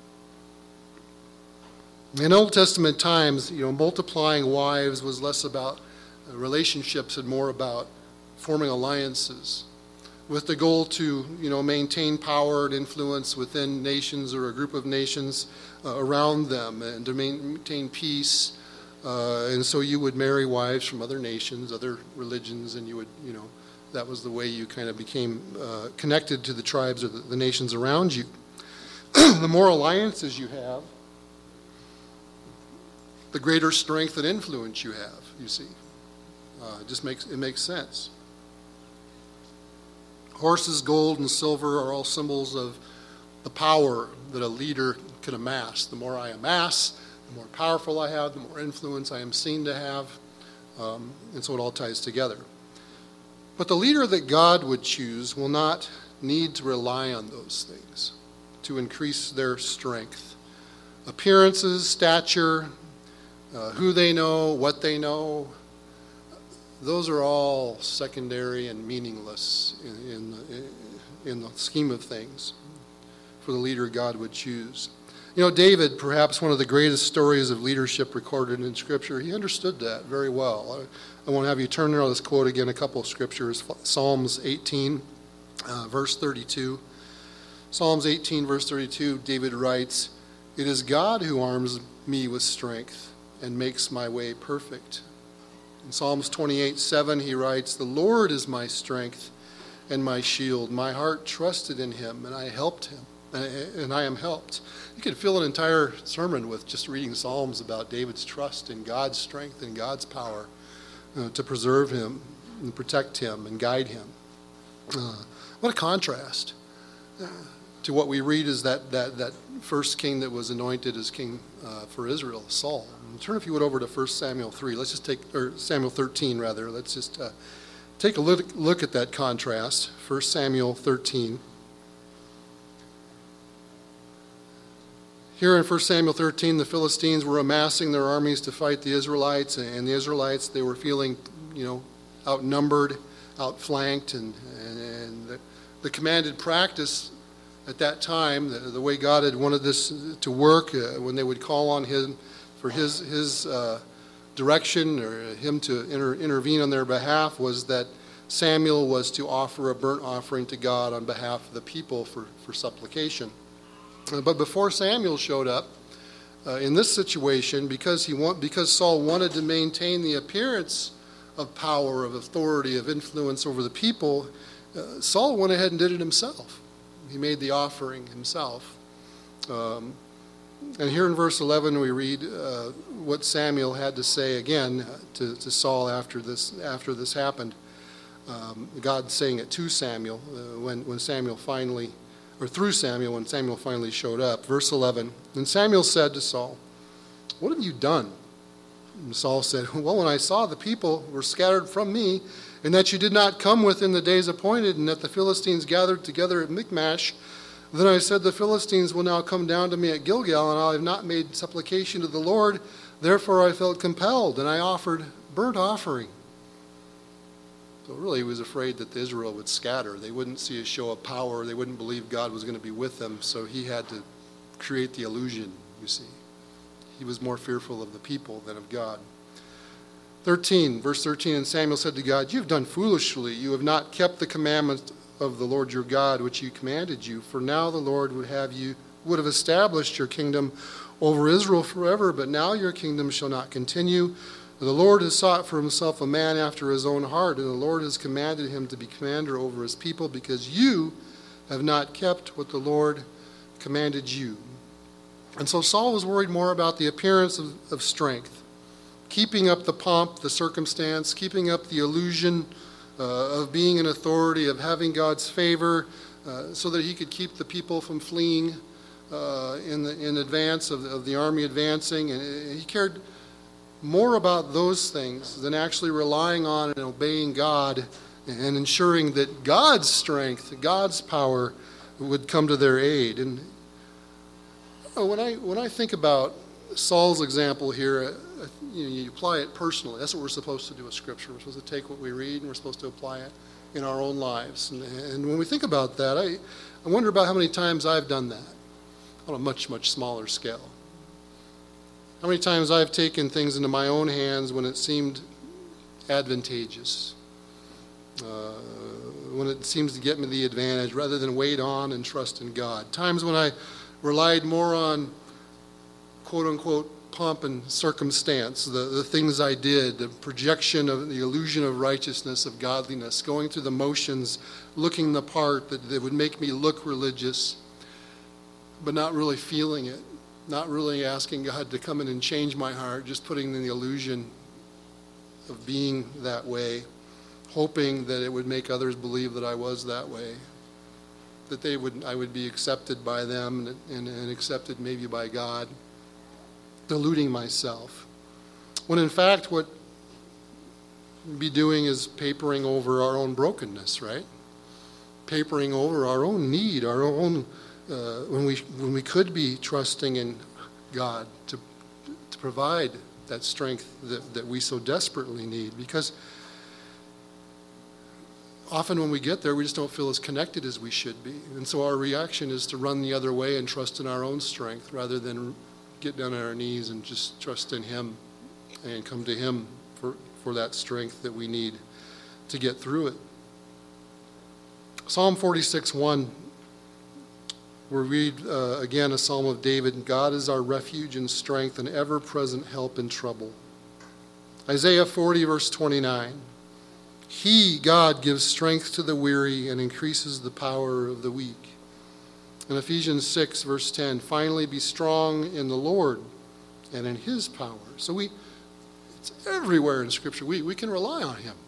In Old Testament times, you know, multiplying wives was less about relationships and more about forming alliances with the goal to, you know, maintain power and influence within nations or a group of nations uh, around them and to maintain peace. Uh, and so you would marry wives from other nations, other religions, and you would, you know, that was the way you kind of became uh, connected to the tribes or the, the nations around you. The more alliances you have, the greater strength and influence you have, you see. Uh, it just makes, it makes sense. Horses, gold, and silver are all symbols of the power that a leader can amass. The more I amass, the more powerful I have, the more influence I am seen to have. Um, and so it all ties together. But the leader that God would choose will not need to rely on those things to increase their strength. Appearances, stature, Uh, who they know, what they know, those are all secondary and meaningless in, in, the, in the scheme of things for the leader God would choose. You know, David, perhaps one of the greatest stories of leadership recorded in Scripture, he understood that very well. I, I won't have you turn there. I'll just quote again a couple of scriptures. Psalms eighteen, uh, verse thirty-two. Psalms eighteen, verse thirty-two, David writes, "It is God who arms me with strength and makes my way perfect. In Psalms twenty-eight seven, he writes, "The Lord is my strength and my shield. My heart trusted in him, and I helped him, and I am helped." You could fill an entire sermon with just reading Psalms about David's trust in God's strength and God's power uh, to preserve him and protect him and guide him. Uh, what a contrast uh, to what we read is that, that, that first king that was anointed as king uh, for Israel, Saul. And turn, if you would, over to First Samuel three. Let's just take, or Samuel thirteen rather. Let's just uh, take a look, look at that contrast. First Samuel thirteen. Here in First Samuel thirteen, the Philistines were amassing their armies to fight the Israelites, and the Israelites, they were feeling, you know, outnumbered, outflanked, and, and, and the, the commanded practice at that time, the, the way God had wanted this to work, uh, when they would call on him for his, his uh, direction or him to inter, intervene on their behalf, was that Samuel was to offer a burnt offering to God on behalf of the people for, for supplication. But before Samuel showed up, uh, in this situation, because he want, because Saul wanted to maintain the appearance of power, of authority, of influence over the people, uh, Saul went ahead and did it himself. He made the offering himself. Um, and here in verse eleven, we read uh, what Samuel had to say again to, to Saul after this after this happened. Um, God saying it to Samuel uh, when when Samuel finally. or through Samuel when Samuel finally showed up. Verse eleven, "Then Samuel said to Saul, 'What have you done?' And Saul said, 'Well, when I saw the people were scattered from me, and that you did not come within the days appointed, and that the Philistines gathered together at Michmash, then I said, the Philistines will now come down to me at Gilgal, and I have not made supplication to the Lord. Therefore I felt compelled, and I offered burnt offering.'" So really he was afraid that Israel would scatter. They wouldn't see a show of power. They wouldn't believe God was going to be with them. So he had to create the illusion, you see. He was more fearful of the people than of God. thirteen, verse thirteen, "And Samuel said to God, 'You have done foolishly. You have not kept the commandment of the Lord your God, which he commanded you. For now the Lord would have you would have established your kingdom over Israel forever, but now your kingdom shall not continue. The Lord has sought for himself a man after his own heart, and the Lord has commanded him to be commander over his people, because you have not kept what the Lord commanded you.'" And so Saul was worried more about the appearance of, of strength, keeping up the pomp, the circumstance, keeping up the illusion uh, of being in authority, of having God's favor, uh, so that he could keep the people from fleeing uh, in, the, in advance of the, of the army advancing. And he cared more about those things than actually relying on and obeying God and ensuring that God's strength, God's power would come to their aid. And when I when I think about Saul's example here, you know, you apply it personally. That's what we're supposed to do with Scripture. We're supposed to take what we read and we're supposed to apply it in our own lives. And, and when we think about that, I, I wonder about how many times I've done that on a much, much smaller scale. How many times I've taken things into my own hands when it seemed advantageous, uh, when it seems to get me the advantage, rather than wait on and trust in God. Times when I relied more on quote-unquote pomp and circumstance, the, the things I did, the projection of the illusion of righteousness, of godliness, going through the motions, looking the part that, that would make me look religious, but not really feeling it. Not really asking God to come in and change my heart, just putting in the illusion of being that way, hoping that it would make others believe that I was that way, that they would, I would be accepted by them and, and, and accepted maybe by God, deluding myself. When in fact what we'd be doing is papering over our own brokenness, right? Papering over our own need, our own Uh, when we when we could be trusting in God to to provide that strength that, that we so desperately need. Because often when we get there, we just don't feel as connected as we should be. And so our reaction is to run the other way and trust in our own strength rather than get down on our knees and just trust in him and come to him for, for that strength that we need to get through it. Psalm forty-six one. We read uh, again a psalm of David. "God is our refuge and strength, an ever-present help in trouble." Isaiah forty, verse twenty-nine. He, God, gives strength to the weary and increases the power of the weak. In Ephesians six, verse ten, finally be strong in the Lord and in his power. So we, it's everywhere in Scripture. We, we can rely on him.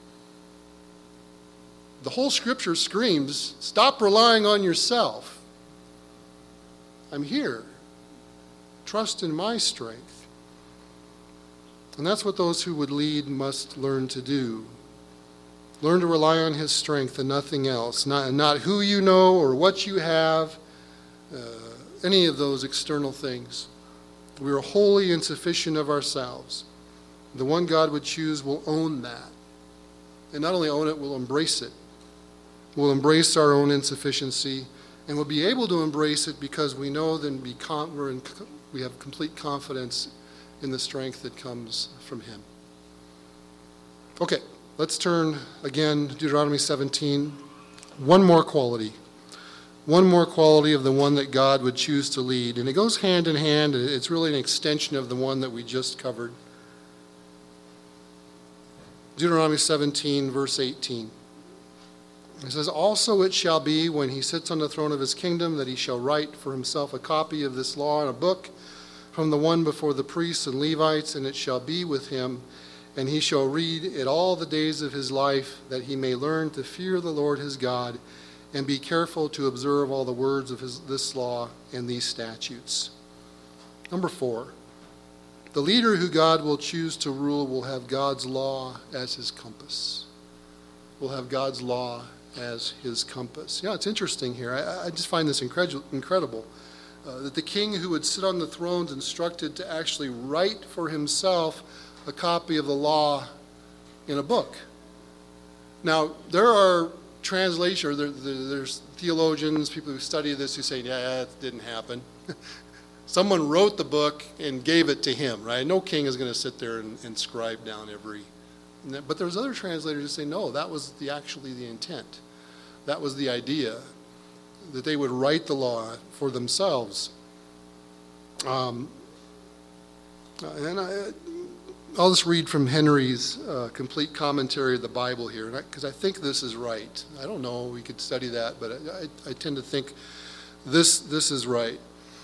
The whole Scripture screams, stop relying on yourself. I'm here. Trust in my strength. And that's what those who would lead must learn to do. Learn to rely on his strength and nothing else. Not, not who you know or what you have, uh, any of those external things. We are wholly insufficient of ourselves. The one God would choose will own that. And not only own it, will embrace it. We'll embrace our own insufficiency, and we'll be able to embrace it because we know then be con- we're in, we have complete confidence in the strength that comes from him. Okay, let's turn again to Deuteronomy seventeen. One more quality. One more quality of the one that God would choose to lead. And it goes hand in hand. It's really an extension of the one that we just covered. Deuteronomy seventeen, verse eighteen. It says, also it shall be when he sits on the throne of his kingdom that he shall write for himself a copy of this law in a book from the one before the priests and Levites, and it shall be with him, and he shall read it all the days of his life, that he may learn to fear the Lord his God, and be careful to observe all the words of his, this law and these statutes. Number four, the leader who God will choose to rule will have God's law as his compass. Will have God's law as his compass. Yeah, it's interesting here. I, I just find this incredible, incredible uh, that the king who would sit on the throne is instructed to actually write for himself a copy of the law in a book. Now, there are translations, there, there, there's theologians, people who study this who say, yeah, it didn't happen. Someone wrote the book and gave it to him, right? No king is going to sit there and, and scribe down every... But there's other translators who say, no, that was the actually the intent. That was the idea, that they would write the law for themselves. Um, and I, I'll just read from Henry's uh, complete commentary of the Bible here, because I, I think this is right. I don't know, we could study that, but I, I, I tend to think this, this is right.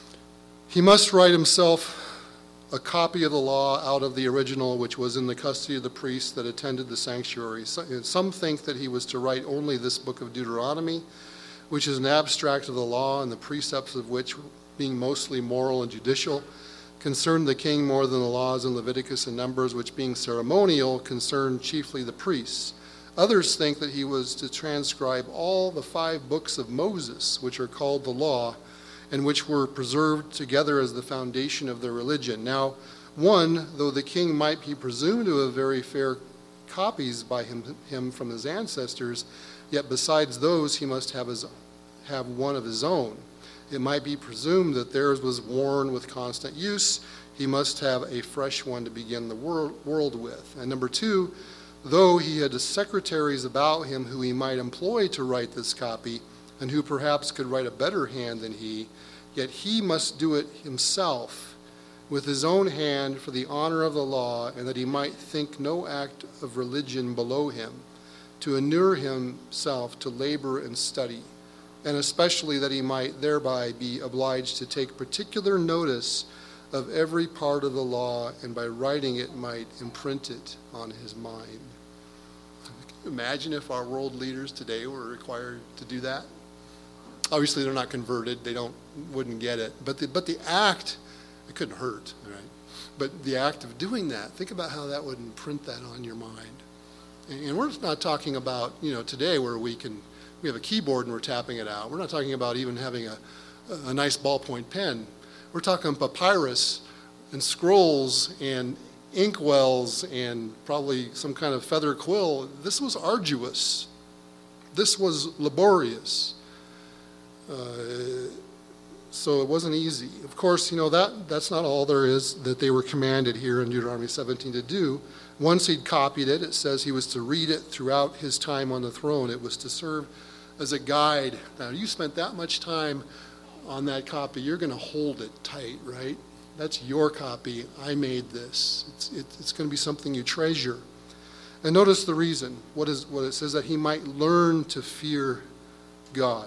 He must write himself a copy of the law out of the original, which was in the custody of the priests that attended the sanctuary. Some think that he was to write only this book of Deuteronomy, which is an abstract of the law, and the precepts of which, being mostly moral and judicial, concerned the king more than the laws in Leviticus and Numbers, which, being ceremonial, concerned chiefly the priests. Others think that he was to transcribe all the five books of Moses, which are called the law, and which were preserved together as the foundation of their religion. Now, one, though the king might be presumed to have very fair copies by him, him from his ancestors, yet besides those he must have, his, have one of his own. It might be presumed that theirs was worn with constant use. He must have a fresh one to begin the world, world with. And number two, though he had secretaries about him who he might employ to write this copy, and who perhaps could write a better hand than he, yet he must do it himself with his own hand for the honor of the law, and that he might think no act of religion below him, to inure himself to labor and study, and especially that he might thereby be obliged to take particular notice of every part of the law, and by writing it might imprint it on his mind. Can you imagine if our world leaders today were required to do that? Obviously, they're not converted. They don't, wouldn't get it. But the, but the act, it couldn't hurt, right? But the act of doing that, think about how that would imprint that on your mind. And, and we're not talking about, you know, today where we can, we have a keyboard and we're tapping it out. We're not talking about even having a, a nice ballpoint pen. We're talking papyrus and scrolls and inkwells and probably some kind of feather quill. This was arduous. This was laborious. Uh, so it wasn't easy. Of course, you know, that that's not all there is that they were commanded here in Deuteronomy seventeen to do. Once he'd copied it, it says he was to read it throughout his time on the throne. It was to serve as a guide. Now, you spent that much time on that copy, you're going to hold it tight, right? That's your copy. I made this. It's, it, it's going to be something you treasure. And notice the reason. What is what it says? That he might learn to fear God.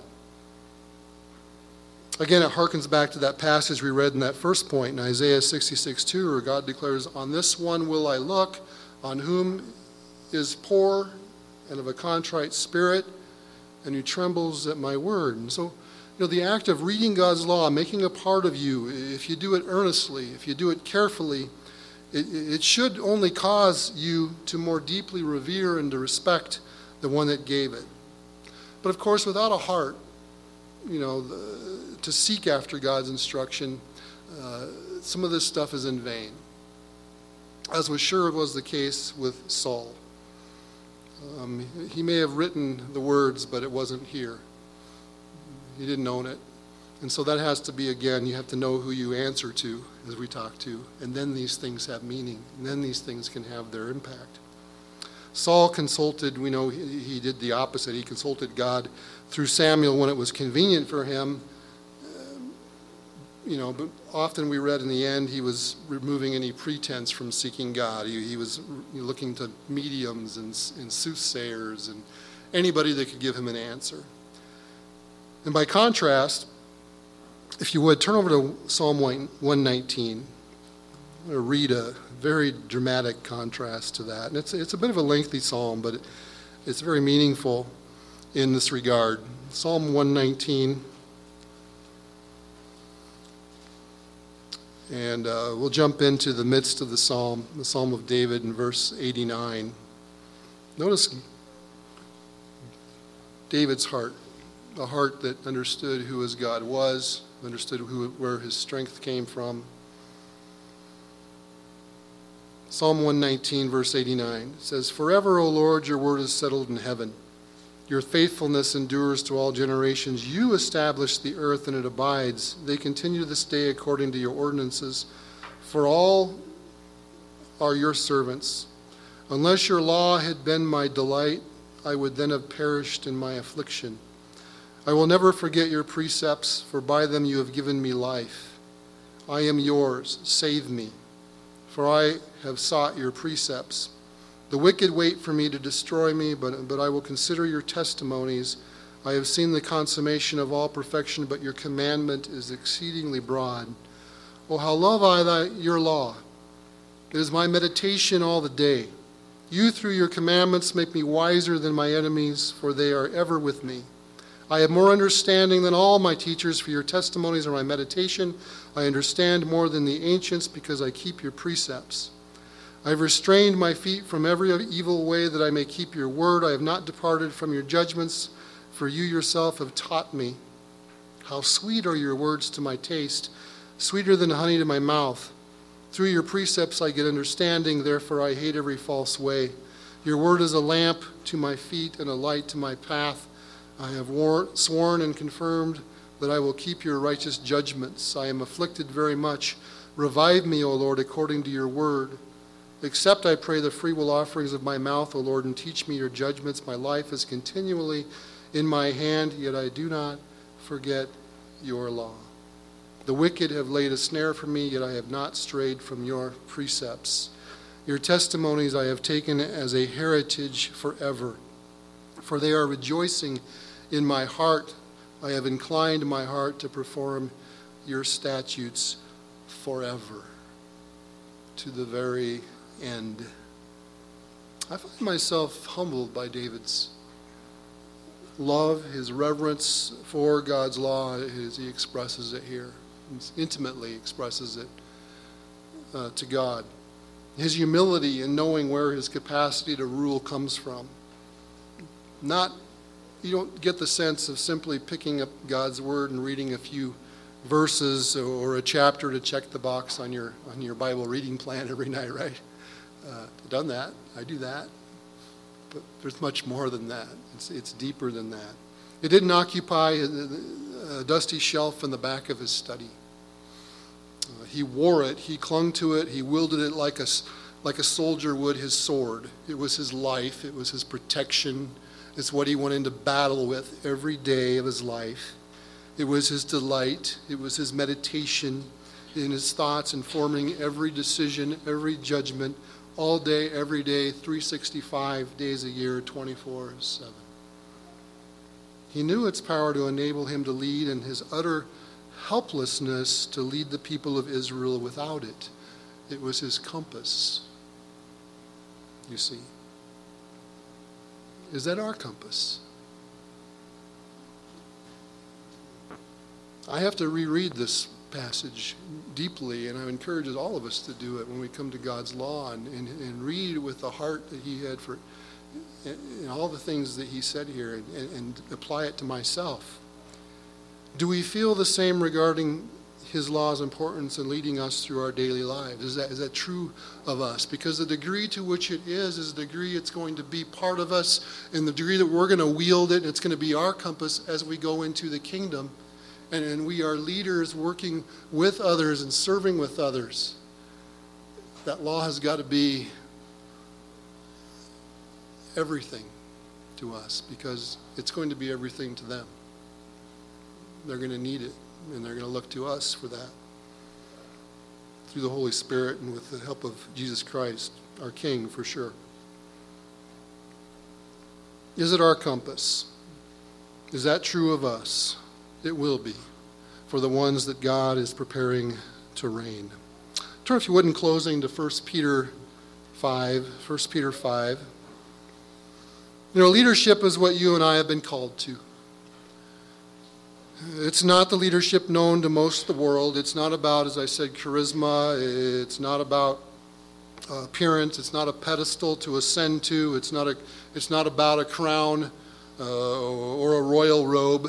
Again, it harkens back to that passage we read in that first point in Isaiah sixty-six two, where God declares, "On this one will I look, on whom is poor and of a contrite spirit, and who trembles at my word." And so, you know, the act of reading God's law, making a part of you, if you do it earnestly, if you do it carefully, it, it should only cause you to more deeply revere and to respect the one that gave it. But of course, without a heart, you know, the, to seek after God's instruction, uh, some of this stuff is in vain, as was sure was the case with Saul. Um, he may have written the words, but it wasn't here. He didn't own it. And so that has to be, again, you have to know who you answer to, as we talk to, and then these things have meaning, and then these things can have their impact. Saul consulted, we know he, he did the opposite. He consulted God through Samuel when it was convenient for him. Um, you know, but often we read in the end he was removing any pretense from seeking God. He, he was looking to mediums and, and soothsayers and anybody that could give him an answer. And by contrast, if you would, turn over to Psalm one nineteen. I'm going to read a very dramatic contrast to that. And it's, it's a bit of a lengthy psalm, but it, it's very meaningful in this regard. Psalm one nineteen. And uh, we'll jump into the midst of the psalm, the Psalm of David in verse eighty-nine. Notice David's heart, a heart that understood who his God was, understood who, where his strength came from. Psalm one nineteen, verse eighty-nine says, "Forever, O Lord, your word is settled in heaven. Your faithfulness endures to all generations. You establish the earth, and it abides. They continue this day according to your ordinances. For all are your servants. Unless your law had been my delight, I would then have perished in my affliction. I will never forget your precepts, for by them you have given me life. I am yours. Save me, for I have sought your precepts. The wicked wait for me to destroy me, but, but I will consider your testimonies. I have seen the consummation of all perfection, but your commandment is exceedingly broad. Oh, how love I thy, your law. It is my meditation all the day. You, through your commandments, make me wiser than my enemies, for they are ever with me. I have more understanding than all my teachers, for your testimonies are my meditation. I understand more than the ancients, because I keep your precepts. I have restrained my feet from every evil way, that I may keep your word. I have not departed from your judgments, for you yourself have taught me. How sweet are your words to my taste, sweeter than honey to my mouth. Through your precepts I get understanding, therefore I hate every false way. Your word is a lamp to my feet and a light to my path. I have war- sworn and confirmed that I will keep your righteous judgments. I am afflicted very much. Revive me, O Lord, according to your word. Accept, I pray, the freewill offerings of my mouth, O Lord, and teach me your judgments. My life is continually in my hand, yet I do not forget your law. The wicked have laid a snare for me, yet I have not strayed from your precepts. Your testimonies I have taken as a heritage forever, for they are rejoicing in my heart. I have inclined my heart to perform your statutes forever, to the very end. I find myself humbled by David's love, his reverence for God's law as he expresses it here. He intimately expresses it uh, to God. His humility in knowing where his capacity to rule comes from. Not, you don't get the sense of simply picking up God's word and reading a few verses or a chapter to check the box on your on your Bible reading plan every night, right? Uh, I've done that. I do that. But there's much more than that. It's, it's deeper than that. It didn't occupy a, a dusty shelf in the back of his study. Uh, he wore it. He clung to it. He wielded it like a, like a soldier would his sword. It was his life. It was his protection. It's what he went into battle with every day of his life. It was his delight. It was his meditation. in his thoughts, informing every decision, every judgment, all day, every day, three hundred sixty-five days a year, twenty-four seven. He knew its power to enable him to lead, and his utter helplessness to lead the people of Israel without it. It was his compass, you see. Is that our compass? I have to reread this passage deeply, and I encourage all of us to do it when we come to God's law and, and, and read with the heart that he had for and all the things that he said here, and, and, and apply it to myself. Do we feel the same regarding his law's importance in leading us through our daily lives? Is that, is that true of us? Because the degree to which it is, is the degree it's going to be part of us, and the degree that we're going to wield it, and it's going to be our compass as we go into the kingdom. And, and we are leaders working with others and serving with others. That law has got to be everything to us, because it's going to be everything to them. They're going to need it, and they're going to look to us for that. Through the Holy Spirit and with the help of Jesus Christ, our King, for sure. Is it our compass? Is that true of us? It will be, for the ones that God is preparing to reign. Turn, if you would, in closing to First Peter five. First Peter five. You know, leadership is what you and I have been called to. It's not the leadership known to most of the world. It's not about, as I said, charisma. It's not about uh, appearance. It's not a pedestal to ascend to. It's not a. It's not about a crown uh, or a royal robe.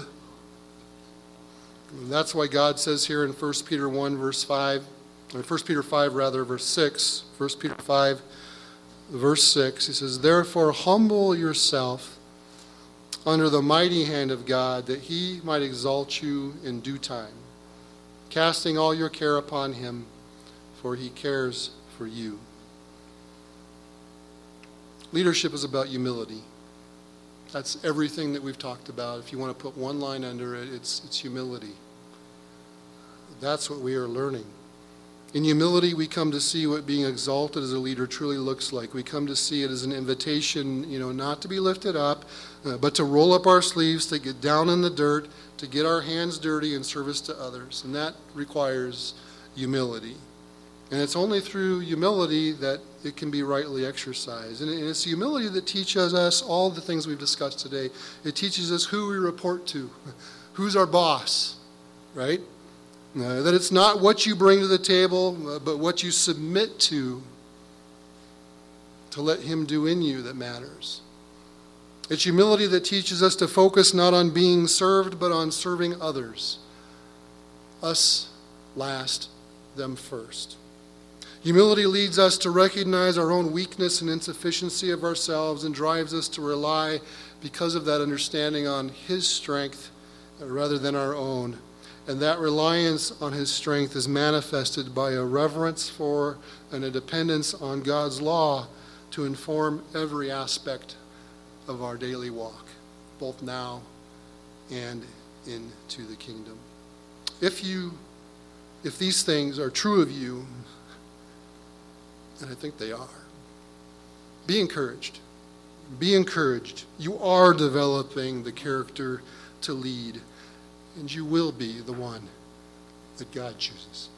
And that's why God says here in First Peter one, verse five, or First Peter five, rather, verse six, First Peter five, verse six, he says, "Therefore humble yourself under the mighty hand of God, that he might exalt you in due time, casting all your care upon him, for he cares for you." Leadership is about humility. That's everything that we've talked about. If you want to put one line under it, it's, it's humility. That's what we are learning. In humility, we come to see what being exalted as a leader truly looks like. We come to see it as an invitation, you know, not to be lifted up, uh, but to roll up our sleeves, to get down in the dirt, to get our hands dirty in service to others. And that requires humility. And it's only through humility that it can be rightly exercised. And it's humility that teaches us all the things we've discussed today. It teaches us who we report to, who's our boss, right? Uh, that it's not what you bring to the table, uh, but what you submit to, to let him do in you that matters. It's humility that teaches us to focus not on being served, but on serving others. Us last, them first. Humility leads us to recognize our own weakness and insufficiency of ourselves, and drives us to rely, because of that understanding, on his strength rather than our own. And that reliance on his strength is manifested by a reverence for and a dependence on God's law to inform every aspect of our daily walk, both now and into the kingdom. If you, if these things are true of you, and I think they are, be encouraged. Be encouraged. You are developing the character to lead. And you will be the one that God chooses.